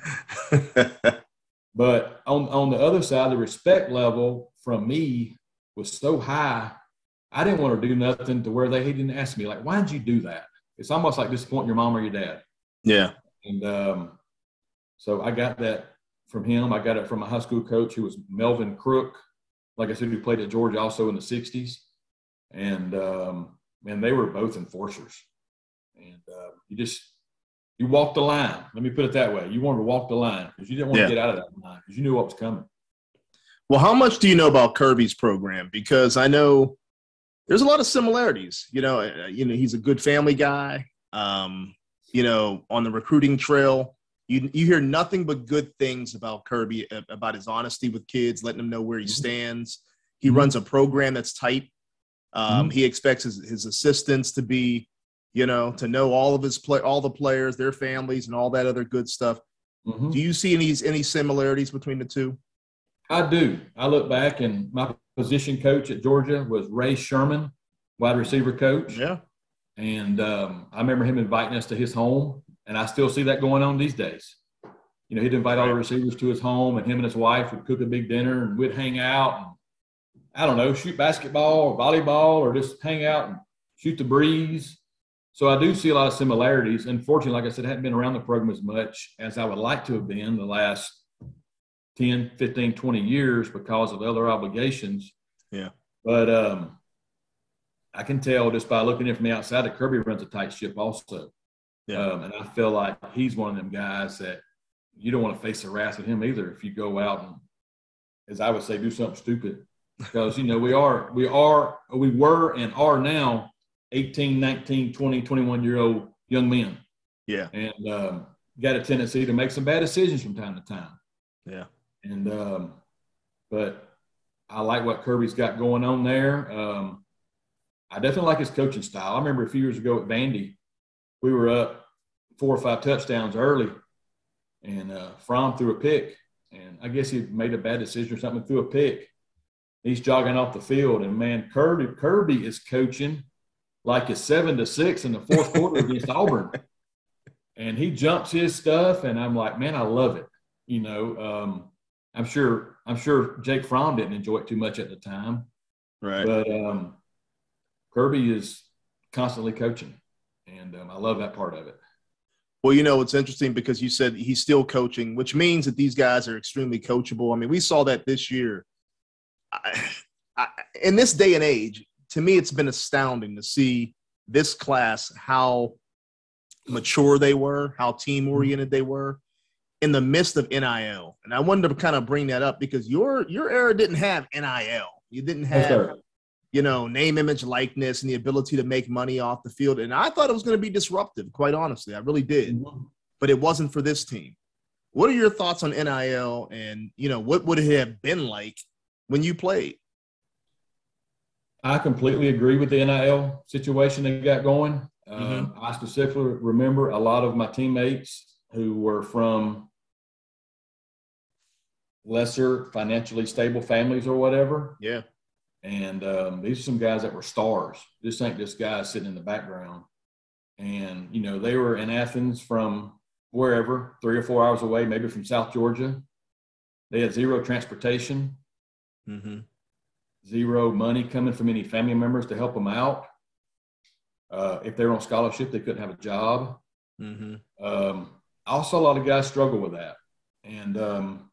But on on the other side, the respect level from me was so high. I didn't want to do nothing to where they he didn't ask me like, "Why did you do that?" It's almost like disappointing your mom or your dad. Yeah. And um, so I got that from him. I got it from a high school coach who was Melvin Crook. Like I said, who played at Georgia also in the sixties. And, um, man, they were both enforcers. And uh, you just – you walked the line. Let me put it that way. You wanted to walk the line because you didn't want Yeah. to get out of that line because you knew what was coming. Well, how much do you know about Kirby's program? Because I know there's a lot of similarities. You know, uh, you know, he's a good family guy. Um, you know, on the recruiting trail, you you hear nothing but good things about Kirby, uh, about his honesty with kids, letting them know where he stands. He Mhm. runs a program that's tight. Um, Mhm. He expects his, his assistants to be, you know, to know all of his play, all the players, their families, and all that other good stuff. Mhm. Do you see any any similarities between the two? I do. I look back, and my position coach at Georgia was Ray Sherman, wide receiver coach. Yeah. And um, I remember him inviting us to his home, and I still see that going on these days. You know, he'd invite all the receivers to his home, and him and his wife would cook a big dinner, and we'd hang out and, I don't know, shoot basketball or volleyball or just hang out and shoot the breeze. So I do see a lot of similarities. Unfortunately, like I said, I hadn't been around the program as much as I would like to have been the last ten, fifteen, twenty years because of other obligations. Yeah. But um, I can tell just by looking in from the outside that Kirby runs a tight ship also. Yeah. Um, and I feel like he's one of them guys that you don't want to face the wrath of him either if you go out and, as I would say, do something stupid. Because, you know, we are, we are, we were and are now eighteen, nineteen, twenty, twenty-one-year-old young men. Yeah. And um, got a tendency to make some bad decisions from time to time. Yeah. And um, but I like what Kirby's got going on there. Um, I definitely like his coaching style. I remember a few years ago at Vandy, we were up four or five touchdowns early, and uh, Fromm threw a pick. And I guess he made a bad decision or something, threw a pick. He's jogging off the field, and, man, Kirby, Kirby is coaching like it's seven to six in the fourth quarter against Auburn. And he jumps his stuff, and I'm like, man, I love it. You know, um, I'm sure I'm sure Jake Fromm didn't enjoy it too much at the time. Right. But um, Kirby is constantly coaching, and um, I love that part of it. Well, you know, it's interesting because you said he's still coaching, which means that these guys are extremely coachable. I mean, we saw that this year. I, I, in this day and age, to me, it's been astounding to see this class, how mature they were, how team-oriented they were in the midst of N I L. And I wanted to kind of bring that up because your your era didn't have N I L. You didn't have, Okay. you know, name, image, likeness, and the ability to make money off the field. And I thought it was going to be disruptive, quite honestly. I really did. Mhm. But it wasn't for this team. What are your thoughts on N I L, and, you know, what would it have been like when you played? I completely agree with the N I L situation they got going. Um, I specifically remember a lot of my teammates who were from lesser financially stable families or whatever. Yeah. And um, these are some guys that were stars. This ain't just guys sitting in the background. And, you know, they were in Athens from wherever, three or four hours away, maybe from South Georgia. They had zero transportation, mm-hmm. zero money coming from any family members to help them out. Uh, if they were on scholarship, they couldn't have a job. Mm-hmm. Um, I saw a lot of guys struggle with that. And um,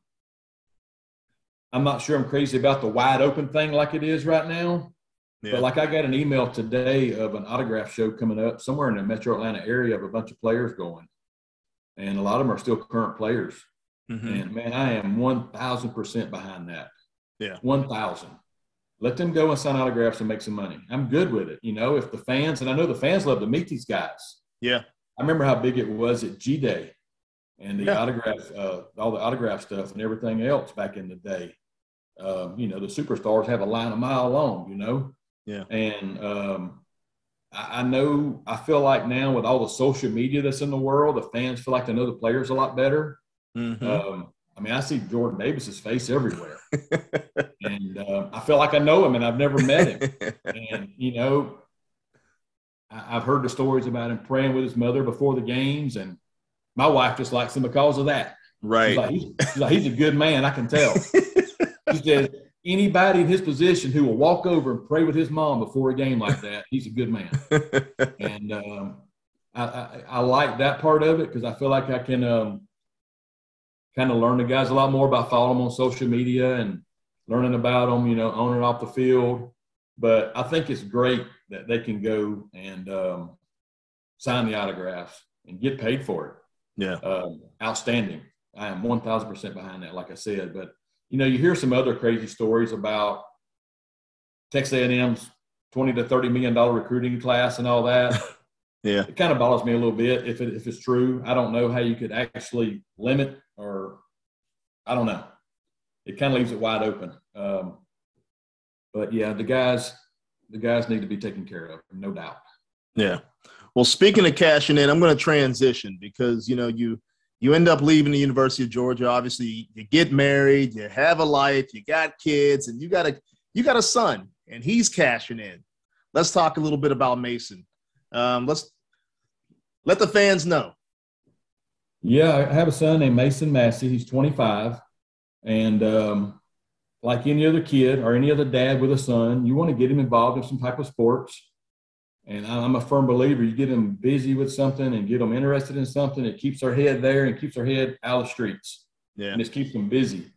I'm not sure I'm crazy about the wide open thing like it is right now. Yeah. But like I got an email today of an autograph show coming up somewhere in the metro Atlanta area of a bunch of players going. And a lot of them are still current players. Mm-hmm. And, man, I am one thousand percent behind that. Yeah. one thousand. Let them go and sign autographs and make some money. I'm good with it. You know, if the fans – and I know the fans love to meet these guys. Yeah. I remember how big it was at G-Day and the yeah. autograph, uh, all the autograph stuff and everything else back in the day. Um, you know, the superstars have a line a mile long, you know. Yeah. And um, I, I know – I feel like now with all the social media that's in the world, the fans feel like they know the players a lot better. Mm-hmm. Um, I mean, I see Jordan Davis's face everywhere. and uh, I feel like I know him and I've never met him. And, you know, I, I've heard the stories about him praying with his mother before the games. And my wife just likes him because of that. Right. She's like, he's, she's, like, he's a good man. I can tell. She says, anybody in his position who will walk over and pray with his mom before a game like that, he's a good man. and um, I, I, I like that part of it because I feel like I can um, – kind of learn the guys a lot more by following them on social media and learning about them, you know, on and off the field. But I think it's great that they can go and um, sign the autographs and get paid for it. Yeah. Um, outstanding. I am one thousand percent behind that, like I said. But, you know, you hear some other crazy stories about Texas A and M's twenty to thirty million dollars recruiting class and all that. Yeah. It kind of bothers me a little bit if it, if it's true. I don't know how you could actually limit or I don't know. It kind of leaves it wide open. Um, but yeah, the guys, the guys need to be taken care of, no doubt. Yeah. Well, speaking of cashing in, I'm going to transition because, you know, you, you end up leaving the University of Georgia. Obviously you get married, you have a life, you got kids, and you got a, you got a son and he's cashing in. Let's talk a little bit about Mason. Um, let's let the fans know. Yeah, I have a son named Mason Massey. He's twenty-five. And um, like any other kid or any other dad with a son, you want to get him involved in some type of sports. And I'm a firm believer, you get them busy with something and get them interested in something, it keeps their head there and keeps their head out of the streets. Yeah. And it keeps them busy.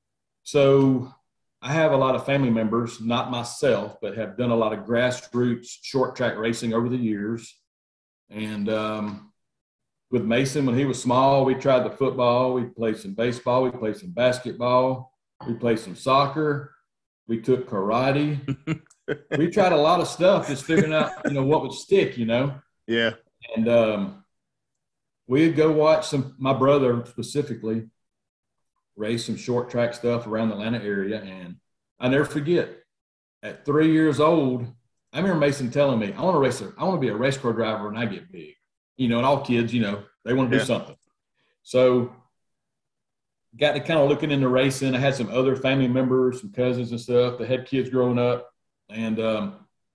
So I have a lot of family members, not myself, but have done a lot of grassroots short track racing over the years. And um, with Mason, when he was small, we tried the football, we played some baseball, we played some basketball, we played some soccer, we took karate. We tried a lot of stuff, just figuring out, you know, what would stick, you know. Yeah. And um, we'd go watch some, my brother specifically, race some short track stuff around the Atlanta area. And I never forget, at three years old, I remember Mason telling me, I want to race, a, I want to be a race car driver when I get big. You know, and all kids, you know, they want to do yeah. something. So got to kind of looking into racing. I had some other family members, some cousins and stuff that had kids growing up. And um,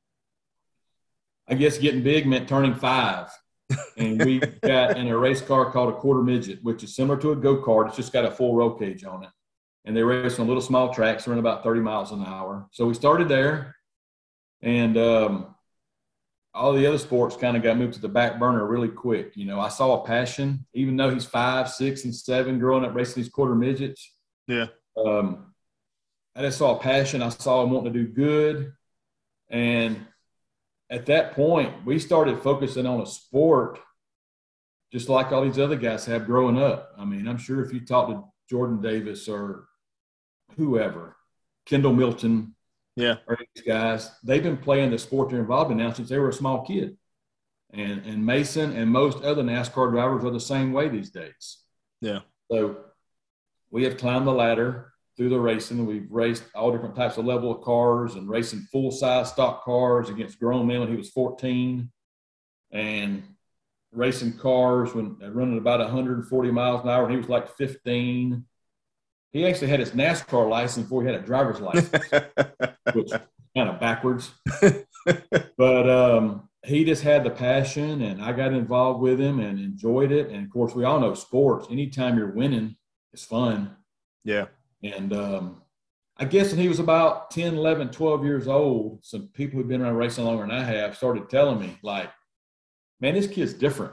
I guess getting big meant turning five. And we got in a race car called a quarter midget, which is similar to a go-kart. It's just got a full roll cage on it. And they race on little small tracks around about thirty miles an hour. So we started there. And um, all the other sports kind of got moved to the back burner really quick. You know, I saw a passion, even though he's five, six, and seven growing up racing these quarter midgets. Yeah. Um, I just saw a passion. I saw him wanting to do good. And at that point, we started focusing on a sport just like all these other guys have growing up. I mean, I'm sure if you talk to Jordan Davis or whoever, Kendall Milton, yeah, or these guys, they've been playing the sport they're involved in now since they were a small kid. And, and Mason and most other NASCAR drivers are the same way these days. Yeah. So we have climbed the ladder through the racing. We've raced all different types of level of cars and racing full-size stock cars against grown men when he was fourteen, and racing cars when running about one hundred forty miles an hour when he was like fifteen. He actually had his NASCAR license before he had a driver's license, which is kind of backwards. But um, he just had the passion, and I got involved with him and enjoyed it. And, of course, we all know sports. Anytime you're winning, it's fun. Yeah. And um, I guess when he was about ten, eleven, twelve years old, some people who've been around racing longer than I have started telling me, like, man, this kid's different.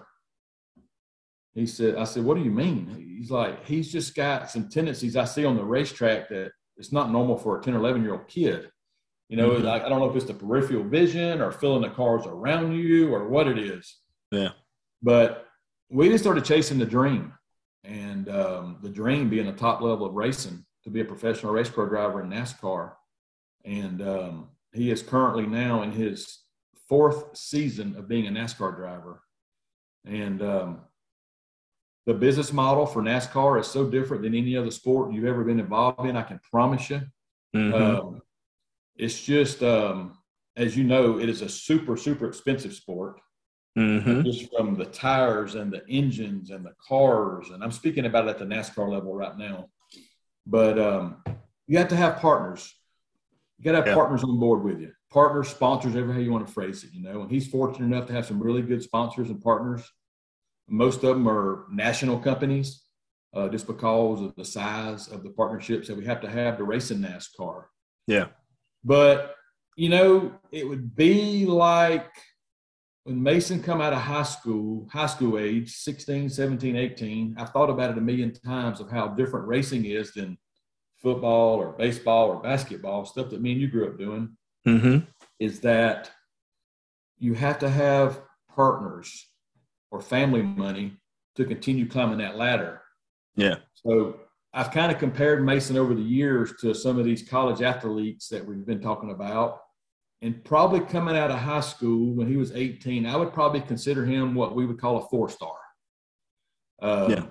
He said, I said, what do you mean? He's like, he's just got some tendencies I see on the racetrack that it's not normal for a ten or eleven year old kid. You know, mm-hmm. like, I don't know if it's the peripheral vision or feeling the cars around you or what it is. Yeah. But we just started chasing the dream, and um, the dream being the top level of racing, to be a professional race car driver in NASCAR. And um, he is currently now in his fourth season of being a NASCAR driver. And um, the business model for NASCAR is so different than any other sport you've ever been involved in, I can promise you. Mm-hmm. Um, it's just, um, as you know, it is a super, super expensive sport. Mm-hmm. Just from the tires and the engines and the cars. And I'm speaking about it at the NASCAR level right now. But um, you have to have partners. You got to have yeah. partners on board with you. Partners, sponsors, every how you want to phrase it, you know. And he's fortunate enough to have some really good sponsors and partners. Most of them are national companies, uh, just because of the size of the partnerships that we have to have to race in NASCAR. Yeah. But, you know, it would be like when Mason come out of high school, high school age, sixteen, seventeen, eighteen, I've thought about it a million times of how different racing is than football or baseball or basketball, stuff that me and you grew up doing, mm-hmm. is that you have to have partners or family money to continue climbing that ladder. Yeah. So I've kind of compared Mason over the years to some of these college athletes that we've been talking about. And probably coming out of high school when he was eighteen, I would probably consider him what we would call a four-star. Um, yeah.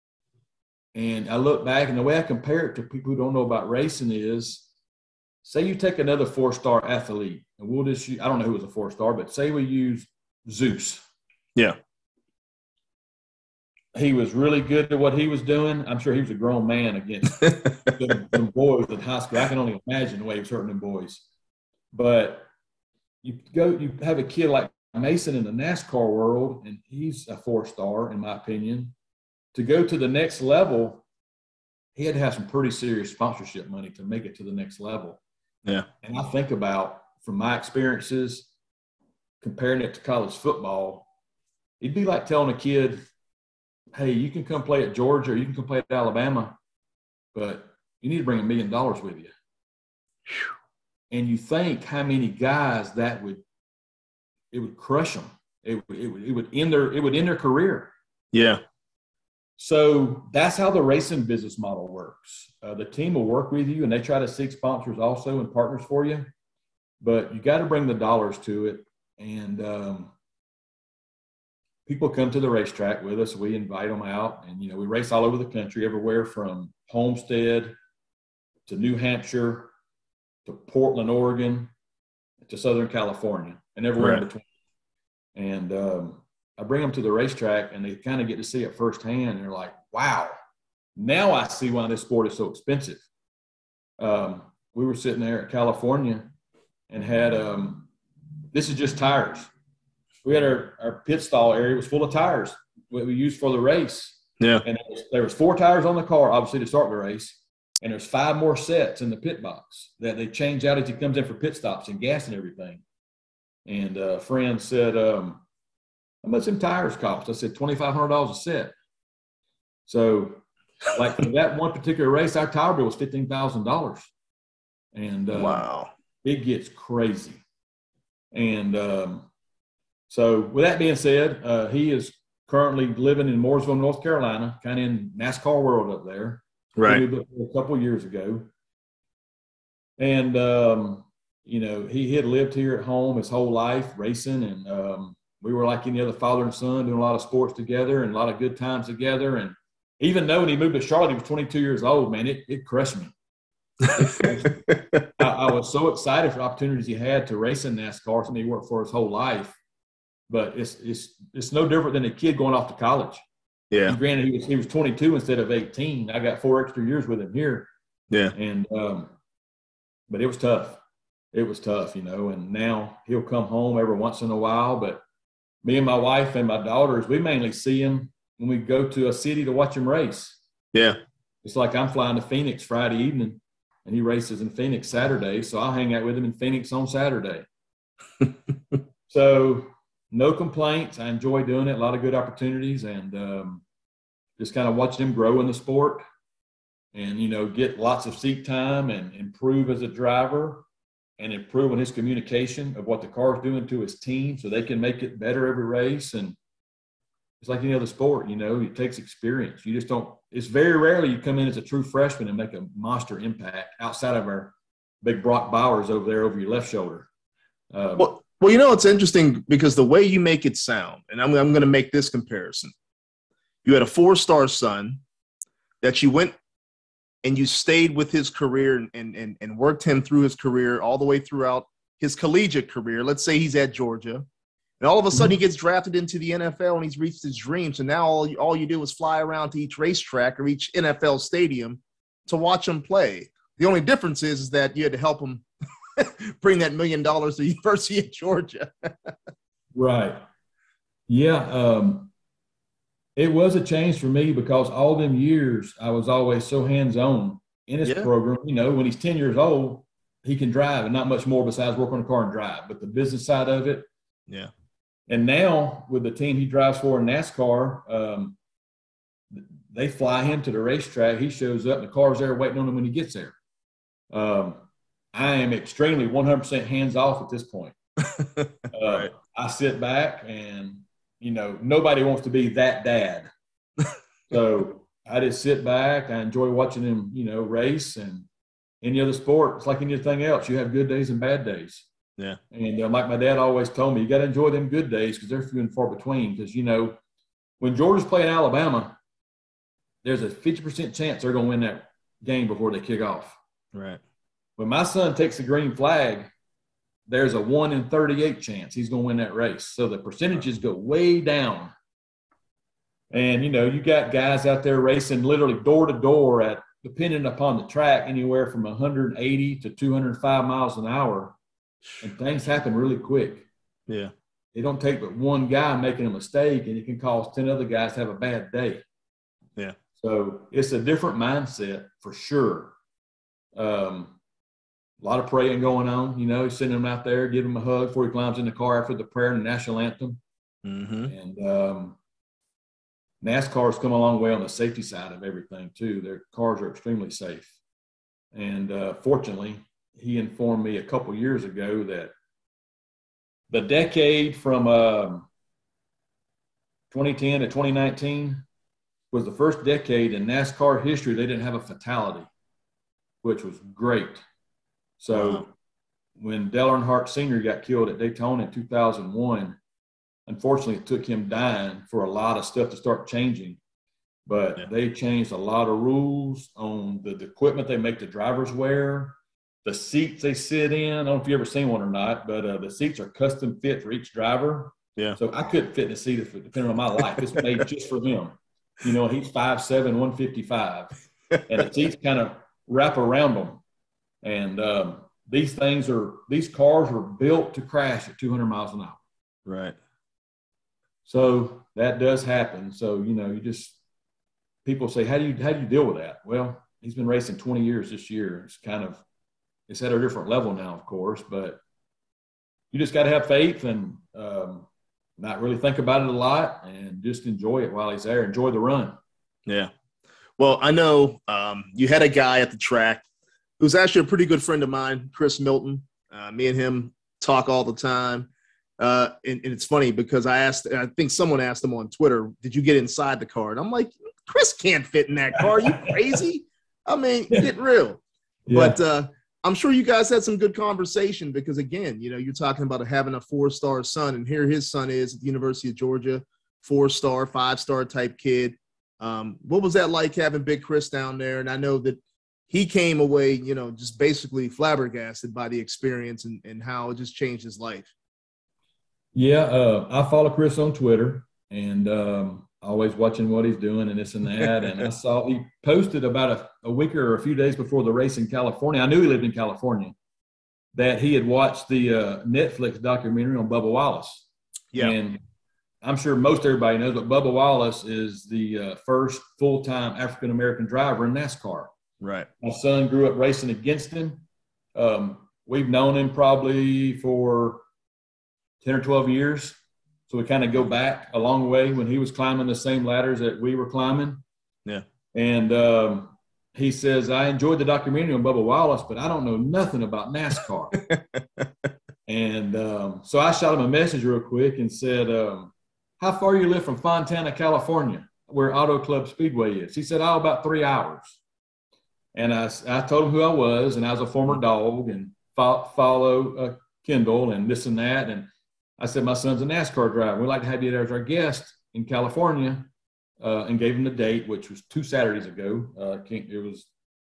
And I look back, and the way I compare it to people who don't know about racing is, say you take another four-star athlete, and we'll just use, I don't know who was a four-star, but say we use Zeus. Yeah. He was really good at what he was doing. I'm sure he was a grown man against them, them boys in high school. I can only imagine the way he was hurting them boys. But you go, you have a kid like Mason in the NASCAR world, and he's a four-star, in my opinion. To go to the next level, he had to have some pretty serious sponsorship money to make it to the next level. Yeah. And I think about, from my experiences, comparing it to college football, it'd be like telling a kid, hey, you can come play at Georgia or you can come play at Alabama, but you need to bring a million dollars with you. And you think how many guys that would, it would crush them. It, it, would, it would end their, it would end their career. Yeah. So that's how the racing business model works. Uh, the team will work with you, and they try to seek sponsors also and partners for you, but you got to bring the dollars to it. And um, people come to the racetrack with us. We invite them out, and, you know, we race all over the country, everywhere from Homestead to New Hampshire to Portland, Oregon, to Southern California, and everywhere right. in between. And um, I bring them to the racetrack, and they kind of get to see it firsthand. And they're like, wow, now I see why this sport is so expensive. Um, we were sitting there at California and had um, – this is just tires. We had our, our pit stall area was full of tires that we used for the race. Yeah. And there was, there was four tires on the car, obviously, to start the race. And there's five more sets in the pit box that they change out as he comes in for pit stops and gas and everything. And a friend said, um, how much them tires cost? I said, twenty-five hundred dollars a set. So, like, for that one particular race, our tire bill was fifteen thousand dollars. And uh, wow, it gets crazy. And um, so, with that being said, uh, he is currently living in Mooresville, North Carolina, kind of in NASCAR world up there. Right. A couple of years ago. And, um, you know, he had lived here at home his whole life racing. And um, we were like any other father and son, doing a lot of sports together and a lot of good times together. And even though when he moved to Charlotte, he was twenty-two years old, man, it, it crushed me. It crushed me. I, I was so excited for opportunities he had to race in NASCAR. Something he worked for his whole life. But it's, it's, it's no different than a kid going off to college. Yeah. And granted, he was he was twenty-two instead of eighteen. I got four extra years with him here. Yeah. And um, but it was tough. It was tough, you know. And now he'll come home every once in a while. But me and my wife and my daughters, we mainly see him when we go to a city to watch him race. Yeah. It's like I'm flying to Phoenix Friday evening, and he races in Phoenix Saturday, so I'll hang out with him in Phoenix on Saturday. So no complaints. I enjoy doing it. A lot of good opportunities, and um, just kind of watching him grow in the sport and, you know, get lots of seat time and improve as a driver and improve on his communication of what the car is doing to his team so they can make it better every race. And it's like any other sport, you know, it takes experience. You just don't – it's very rarely you come in as a true freshman and make a monster impact outside of our big Brock Bowers over there over your left shoulder. Um, well, well, you know, it's interesting because the way you make it sound, and I'm, I'm going to make this comparison. You had a four-star son that you went and you stayed with his career and, and, and worked him through his career all the way throughout his collegiate career. Let's say he's at Georgia. And all of a sudden he gets drafted into the N F L and he's reached his dreams. And now all you, all you do is fly around to each racetrack or each N F L stadium to watch him play. The only difference is, is that you had to help him bring that million dollars to the University of Georgia. Right. Yeah. Um, it was a change for me because all them years I was always so hands-on in his yeah. program. You know, when he's ten years old, he can drive and not much more besides work on the car and drive. But the business side of it. Yeah. And now with the team he drives for in NASCAR, um, they fly him to the racetrack. He shows up and the car's there waiting on him when he gets there. Um, I am extremely one hundred percent hands off at this point. Uh, right. I sit back and, you know, nobody wants to be that dad. So I just sit back. I enjoy watching him, you know, race. And any other sport, it's like anything else. You have good days and bad days. Yeah. And uh, like my dad always told me, you got to enjoy them good days because they're few and far between. Because, you know, when Georgia's playing Alabama, there's a fifty percent chance they're going to win that game before they kick off. Right. When my son takes the green flag, there's a one in thirty-eight chance he's going to win that race. So the percentages go way down. And, you know, you got guys out there racing literally door to door at, depending upon the track, anywhere from one hundred eighty to two hundred five miles an hour. And things happen really quick. Yeah. It don't take but one guy making a mistake, and it can cause ten other guys to have a bad day. Yeah. So it's a different mindset for sure. Um, a lot of praying going on, you know, sending him out there, give him a hug before he climbs in the car after the prayer and the national anthem. Mm-hmm. And um, NASCAR's come a long way on the safety side of everything too. Their cars are extremely safe. And uh, fortunately, he informed me a couple years ago that the decade from um, twenty ten to twenty nineteen was the first decade in NASCAR history they didn't have a fatality, which was great. So wow. When Dale Earnhardt Senior got killed at Daytona in two thousand one, unfortunately it took him dying for a lot of stuff to start changing. But yeah. They changed a lot of rules on the, the equipment they make the drivers wear, the seats they sit in. I don't know if you've ever seen one or not, but uh, the seats are custom fit for each driver. Yeah. So I couldn't fit in the seat if, depending on my life. It's made just for him. You know, he's five seven, one fifty-five, and the seats kind of wrap around him. And um, these things are – these cars are built to crash at two hundred miles an hour. Right. So that does happen. So, you know, you just – people say, how do you how do you deal with that? Well, he's been racing twenty years this year. It's kind of – it's at a different level now, of course, but you just got to have faith and um, not really think about it a lot and just enjoy it while he's there. Enjoy the run. Yeah. Well, I know um, you had a guy at the track who's actually a pretty good friend of mine, Chris Milton. Uh, me and him talk all the time. Uh, and, and it's funny because I asked, I think someone asked him on Twitter, did you get inside the car? And I'm like, Chris can't fit in that car. Are you crazy? I mean, get real. Yeah. But uh, I'm sure you guys had some good conversation because, again, you know, you're talking about having a four-star son, and here his son is at the University of Georgia, four-star, five-star type kid. Um, what was that like having Big Chris down there? And I know that he came away, you know, just basically flabbergasted by the experience and, and how it just changed his life. Yeah, uh, I follow Chris on Twitter and um, always watching what he's doing and this and that. And I saw he posted about a, a week or a few days before the race in California. I knew he lived in California, that he had watched the uh, Netflix documentary on Bubba Wallace. Yeah. And I'm sure most everybody knows, but Bubba Wallace is the uh, first full-time African-American driver in NASCAR. Right. My son grew up racing against him. Um, we've known him probably for ten or twelve years. So we kind of go back a long way when he was climbing the same ladders that we were climbing. Yeah. And um, he says, I enjoyed the documentary on Bubba Wallace, but I don't know nothing about NASCAR. And um, so I shot him a message real quick and said, um, how far you live from Fontana, California, where Auto Club Speedway is? He said, oh, about three hours. And I, I told him who I was, and I was a former dog and fo- follow uh, Kendall and this and that. And I said, my son's a NASCAR driver. We'd like to have you as our guest in California, uh, and gave him the date, which was two Saturdays ago. Uh, it was,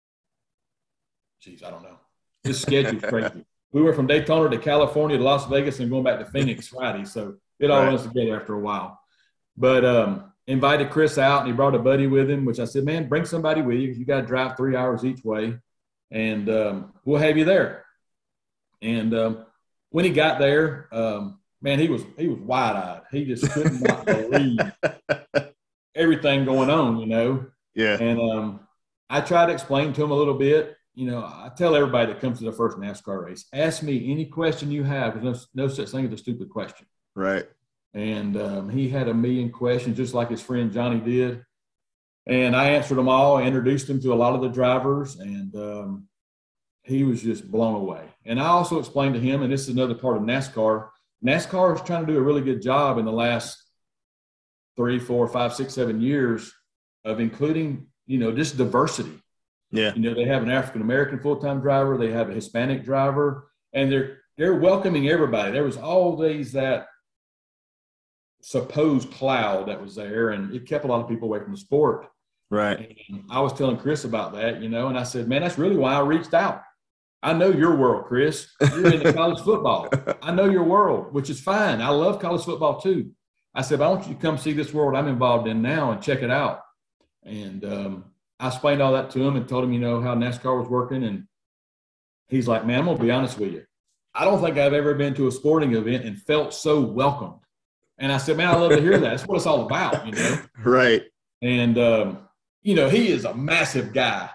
geez, I don't know. This schedule's crazy. We were from Daytona to California to Las Vegas and going back to Phoenix Friday. So it all right. runs together after a while. But um, invited Chris out, and he brought a buddy with him, which I said, man, bring somebody with you. You got to drive three hours each way, and um, we'll have you there. And um, when he got there, um, man, he was he was wide-eyed. He just couldn't not believe everything going on, you know. Yeah. And um, I tried to explain to him a little bit. You know, I tell everybody that comes to the first NASCAR race, ask me any question you have. There's no, no such thing as a stupid question. Right. And um, he had a million questions, just like his friend Johnny did. And I answered them all. I introduced him to a lot of the drivers, and um, he was just blown away. And I also explained to him, and this is another part of NASCAR, NASCAR is trying to do a really good job in the last three, four, five, six, seven years of including, you know, just diversity. Yeah. You know, they have an African-American full-time driver. They have a Hispanic driver, and they're they're welcoming everybody. There was always that supposed cloud that was there, and it kept a lot of people away from the sport. Right. And I was telling Chris about that, you know, and I said, man, that's really why I reached out. I know your world, Chris. You're into college football. I know your world, which is fine. I love college football too. I said, I want you to come see this world I'm involved in now and check it out. And um, I explained all that to him and told him, you know, how NASCAR was working. And he's like, man, I'm going to be honest with you. I don't think I've ever been to a sporting event and felt so welcomed. And I said, man, I love to hear that. That's what it's all about, you know? Right. And, um, you know, he is a massive guy.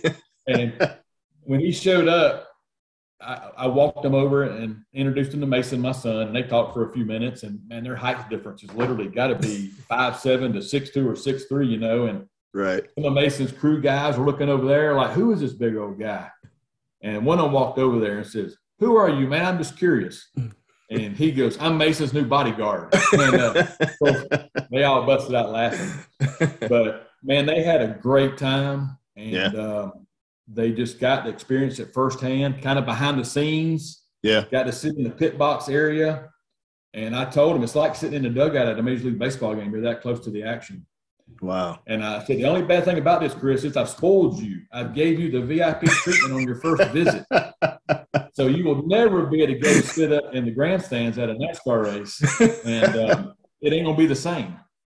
And when he showed up, I, I walked him over and introduced him to Mason, my son, and they talked for a few minutes. And, man, their height difference is literally got to be five seven to six two or six three, you know. And right. some of Mason's crew guys were looking over there like, who is this big old guy? And one of them walked over there and says, who are you, man? I'm just curious. And he goes, I'm Mason's new bodyguard. And uh, so they all busted out laughing. But, man, they had a great time. And yeah. um, they just got to experience it firsthand, kind of behind the scenes. Yeah. Got to sit in the pit box area. And I told them it's like sitting in the dugout at a Major League Baseball game. You're that close to the action. Wow. And I said, the only bad thing about this, Chris, is I've spoiled you. I gave you the V I P treatment on your first visit. So you will never be able to go sit up in the grandstands at a NASCAR race, and um, it ain't going to be the same.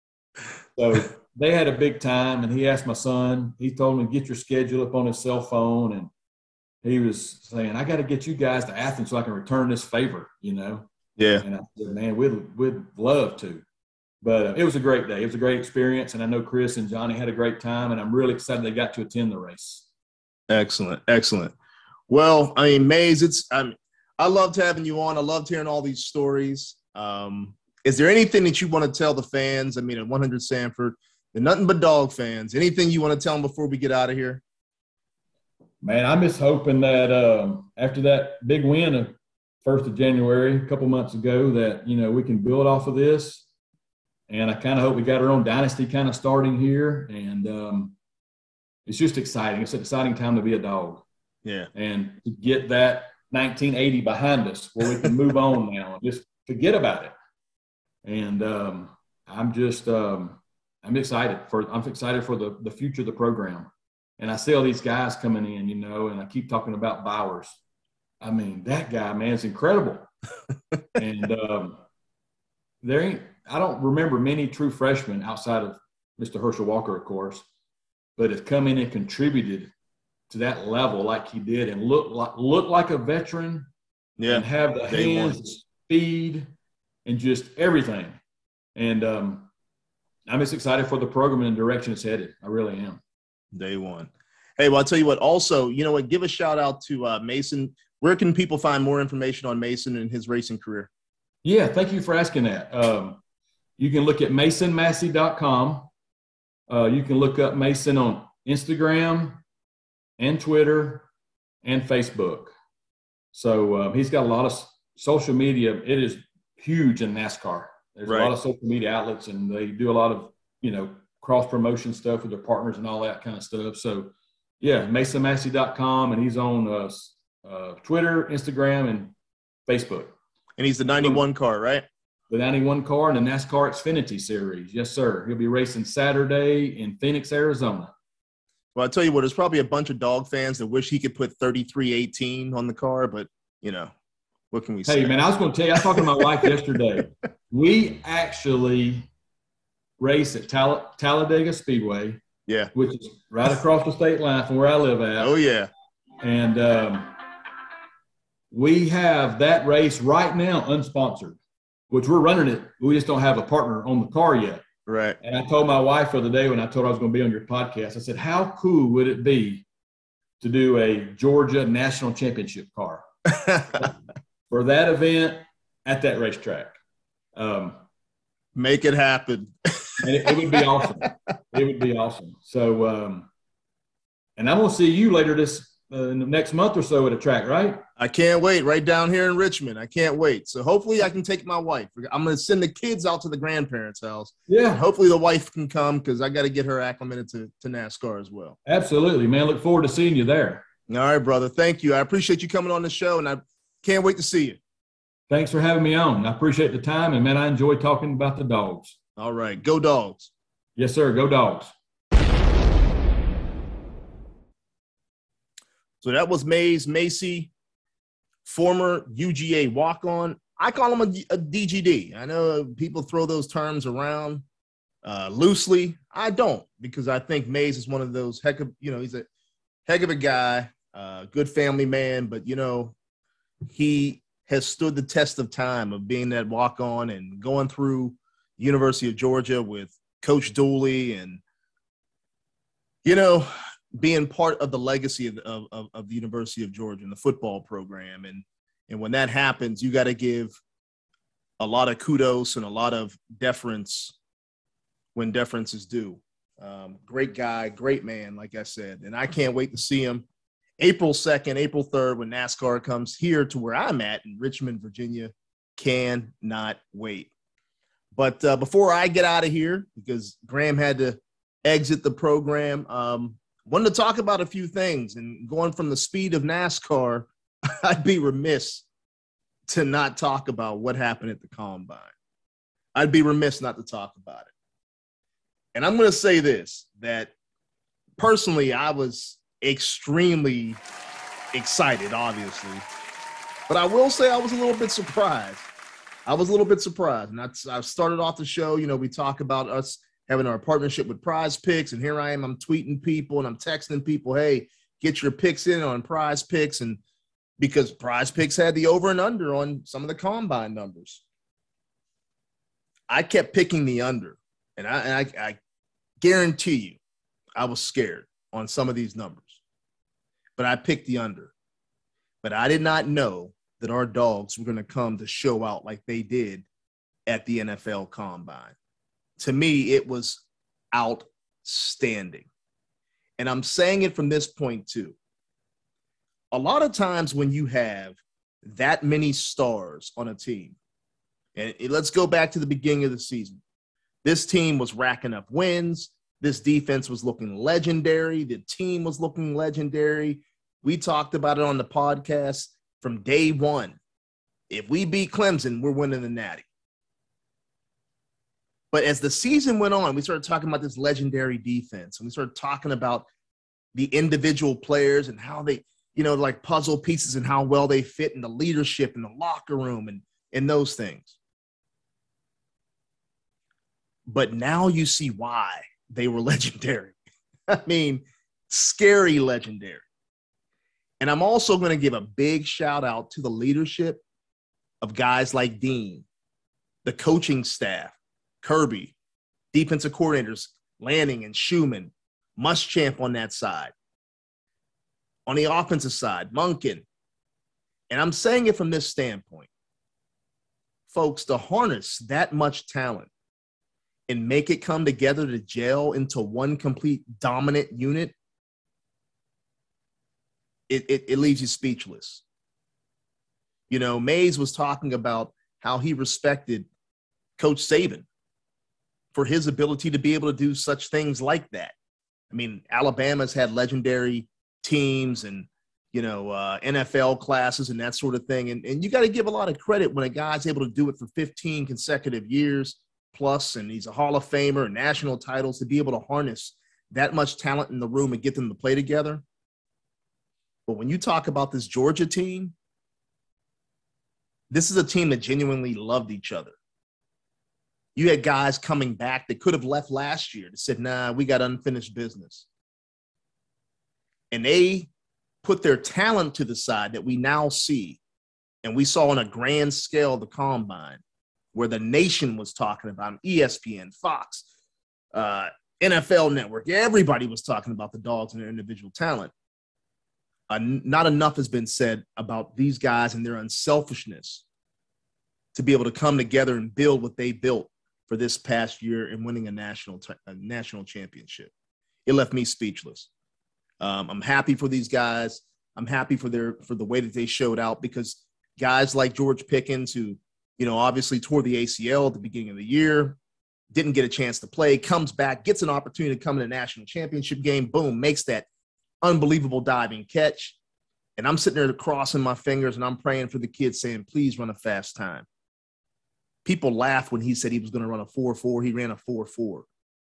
So they had a big time, and he asked my son. He told him to get your schedule up on his cell phone, and he was saying, I got to get you guys to Athens so I can return this favor, you know. Yeah. And I said, man, we'd, we'd love to. But uh, it was a great day. It was a great experience, and I know Chris and Johnny had a great time, and I'm really excited they got to attend the race. Excellent. Excellent. Well, I mean, Mays, it's I mean, I loved having you on. I loved hearing all these stories. Um, is there anything that you want to tell the fans? I mean, at one hundred Sanford, the Nothing But Dog fans, anything you want to tell them before we get out of here? Man, I'm just hoping that um, after that big win of first of January, a couple months ago, that, you know, we can build off of this. And I kind of hope we got our own dynasty kind of starting here. And um, it's just exciting. It's an exciting time to be a dog. Yeah. And to get that nineteen eighty behind us where we can move on now and just forget about it. And um, I'm just um, I'm excited for I'm excited for the, the future of the program. And I see all these guys coming in, you know, and I keep talking about Bowers. I mean, that guy, man, is incredible. And um, there ain't I don't remember many true freshmen outside of Mister Herschel Walker, of course, but have come in and contributed to that level like he did and look like look like a veteran. Yeah. And have the hands, the speed, and just everything. And um, I'm just excited for the program and the direction it's headed. I really am. Day one. Hey, well, I'll tell you what, also, you know what, give a shout out to uh, Mason. Where can people find more information on Mason and his racing career? Yeah, thank you for asking that. Um, you can look at mason massey dot com. Uh, you can look up Mason on Instagram and Twitter and Facebook. So uh, he's got a lot of social media. It is huge in NASCAR. There's right. a lot of social media outlets, and they do a lot of, you know, cross-promotion stuff with their partners and all that kind of stuff. So, yeah, mason massey dot com, and he's on uh, uh, Twitter, Instagram, and Facebook. And he's the ninety-one car, right? The ninety-one car in the NASCAR Xfinity Series. Yes, sir. He'll be racing Saturday in Phoenix, Arizona. Well, I'll tell you what, there's probably a bunch of dog fans that wish he could put thirty-three eighteen on the car, but, you know, what can we say? Hey, man, I was going to tell you, I was talking to my wife yesterday. We actually race at Tal- Talladega Speedway. Yeah. Which is right across the state line from where I live at. Oh, yeah. And um, we have that race right now unsponsored, which we're running it. We just don't have a partner on the car yet. Right. And I told my wife the other day when I told her I was going to be on your podcast, I said, how cool would it be to do a Georgia National Championship car for that event at that racetrack? Um, Make it happen. and it, it would be awesome. It would be awesome. So, um, and I'm going to see you later this uh, in the next month or so at a track, right? I can't wait. Right down here in Richmond. I can't wait. So hopefully I can take my wife. I'm going to send the kids out to the grandparents' house. Yeah. Hopefully the wife can come because I got to get her acclimated to, to NASCAR as well. Absolutely, man. Look forward to seeing you there. All right, brother. Thank you. I appreciate you coming on the show, and I can't wait to see you. Thanks for having me on. I appreciate the time, and, man, I enjoy talking about the dogs. All right. Go Dogs. Yes, sir. Go Dogs. So that was Mays Macy, former U G A walk-on. I call him a, a D G D. I know people throw those terms around uh, loosely. I don't, because I think Mays is one of those heck of, you know, he's a heck of a guy, uh, good family man, but, you know, he has stood the test of time of being that walk-on and going through University of Georgia with Coach Dooley and, you know, being part of the legacy of, of, of the University of Georgia and the football program. And, and when that happens, you got to give a lot of kudos and a lot of deference when deference is due. Um, great guy, great man, like I said. And I can't wait to see him April second, April third, when NASCAR comes here to where I'm at in Richmond, Virginia. Cannot wait. But uh, before I get out of here, because Graham had to exit the program, um, wanted to talk about a few things. And going from the speed of NASCAR, I'd be remiss to not talk about what happened at the Combine. I'd be remiss not to talk about it. And I'm going to say this, that personally, I was extremely excited, obviously. But I will say I was a little bit surprised. I was a little bit surprised. And I, I started off the show, you know, we talk about us having our partnership with Prize Picks, and here I am, I'm tweeting people and I'm texting people, hey, get your picks in on Prize Picks, and because Prize Picks had the over and under on some of the Combine numbers. I kept picking the under, and I, and I, I guarantee you I was scared on some of these numbers, but I picked the under. But I did not know that our dogs were going to come to show out like they did at the N F L Combine. To me, it was outstanding. And I'm saying it from this point too. A lot of times when you have that many stars on a team, and let's go back to the beginning of the season. This team was racking up wins. This defense was looking legendary. The team was looking legendary. We talked about it on the podcast from day one. If we beat Clemson, we're winning the Natty. But as the season went on, we started talking about this legendary defense, and we started talking about the individual players and how they, you know, like puzzle pieces and how well they fit in the leadership in the locker room and, and those things. But now you see why they were legendary. I mean, scary legendary. And I'm also going to give a big shout out to the leadership of guys like Dean, the coaching staff, Kirby, defensive coordinators, Lanning and Schumann, Muschamp on that side. On the offensive side, Monken. And I'm saying it from this standpoint. Folks, to harness that much talent and make it come together to gel into one complete dominant unit, it, it, it leaves you speechless. You know, Mays was talking about how he respected Coach Saban for his ability to be able to do such things like that. I mean, Alabama's had legendary teams and, you know, uh, N F L classes and that sort of thing. And, and you got to give a lot of credit when a guy's able to do it for fifteen consecutive years plus, and he's a Hall of Famer and national titles, to be able to harness that much talent in the room and get them to play together. But when you talk about this Georgia team, this is a team that genuinely loved each other. You had guys coming back that could have left last year that said, nah, we got unfinished business. And they put their talent to the side that we now see. And we saw on a grand scale the combine where the nation was talking about them, E S P N, Fox, uh, N F L Network. Everybody was talking about the Dogs and their individual talent. Uh, not enough has been said about these guys and their unselfishness to be able to come together and build what they built for this past year and winning a national t- a national championship. It left me speechless. Um, I'm happy for these guys. I'm happy for their for the way that they showed out, because guys like George Pickens, who, you know, obviously tore the A C L at the beginning of the year, didn't get a chance to play, comes back, gets an opportunity to come in a national championship game, boom, makes that unbelievable diving catch. And I'm sitting there crossing my fingers and I'm praying for the kid, saying, please run a fast time. People laughed when he said he was going to run a four four. He ran a four four.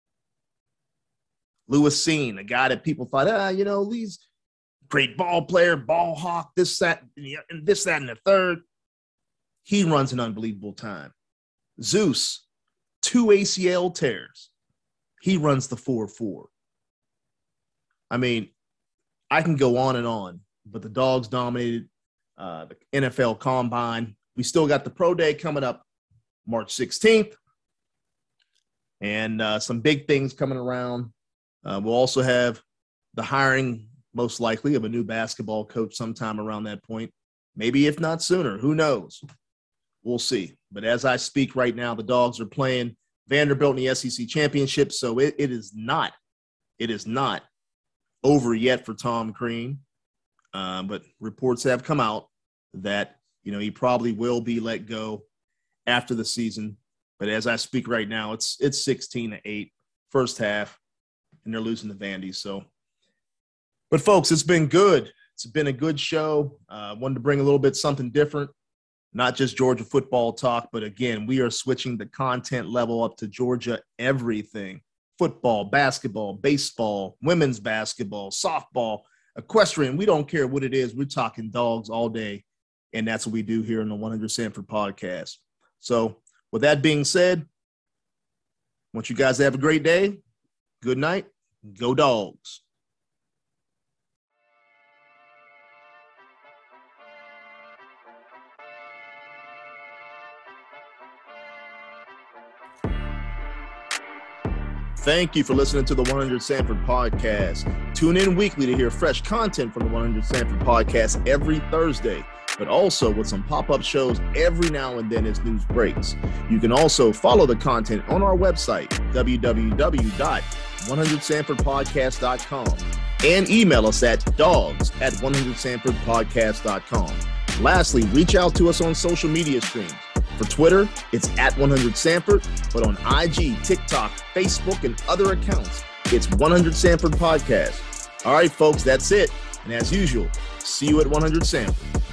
Lewis Cine, a guy that people thought, ah, you know, he's great ball player, ball hawk, this, that, and this, that, and the third. He runs an unbelievable time. Zeus, two A C L tears. He runs the four four. I mean, I can go on and on, but the Dogs dominated uh, the N F L Combine. We still got the Pro Day coming up March sixteenth, and uh, some big things coming around. Uh, we'll also have the hiring, most likely, of a new basketball coach sometime around that point. Maybe if not sooner. Who knows? We'll see. But as I speak right now, the Dogs are playing Vanderbilt in the S E C championship, so it, it is not, it is not over yet for Tom Crean. Uh, but reports have come out that, you know, he probably will be let go after the season. But as I speak right now, it's it's sixteen to eight first half, and they're losing to Vandy. So, but folks, it's been good. It's been a good show. I uh, wanted to bring a little bit something different. Not just Georgia football talk, but again, we are switching the content level up to Georgia everything. Football, basketball, baseball, women's basketball, softball, equestrian. We don't care what it is. We're talking Dogs all day, and that's what we do here on the one hundred Sanford podcast. So with that being said, I want you guys to have a great day. Good night. Go Dogs. Thank you for listening to the one hundred Sanford podcast. Tune in weekly to hear fresh content from the one hundred Sanford podcast every Thursday, but also with some pop-up shows every now and then as news breaks. You can also follow the content on our website, w w w dot one hundred sanford podcast dot com, and email us at dogs at one hundred sanford podcast dot com. Lastly, reach out to us on social media streams. For Twitter, it's at one hundred Sanford, but on I G, TikTok, Facebook, and other accounts, it's one hundred Sanford Podcast. All right, folks, that's it. And as usual, see you at one hundred Sanford.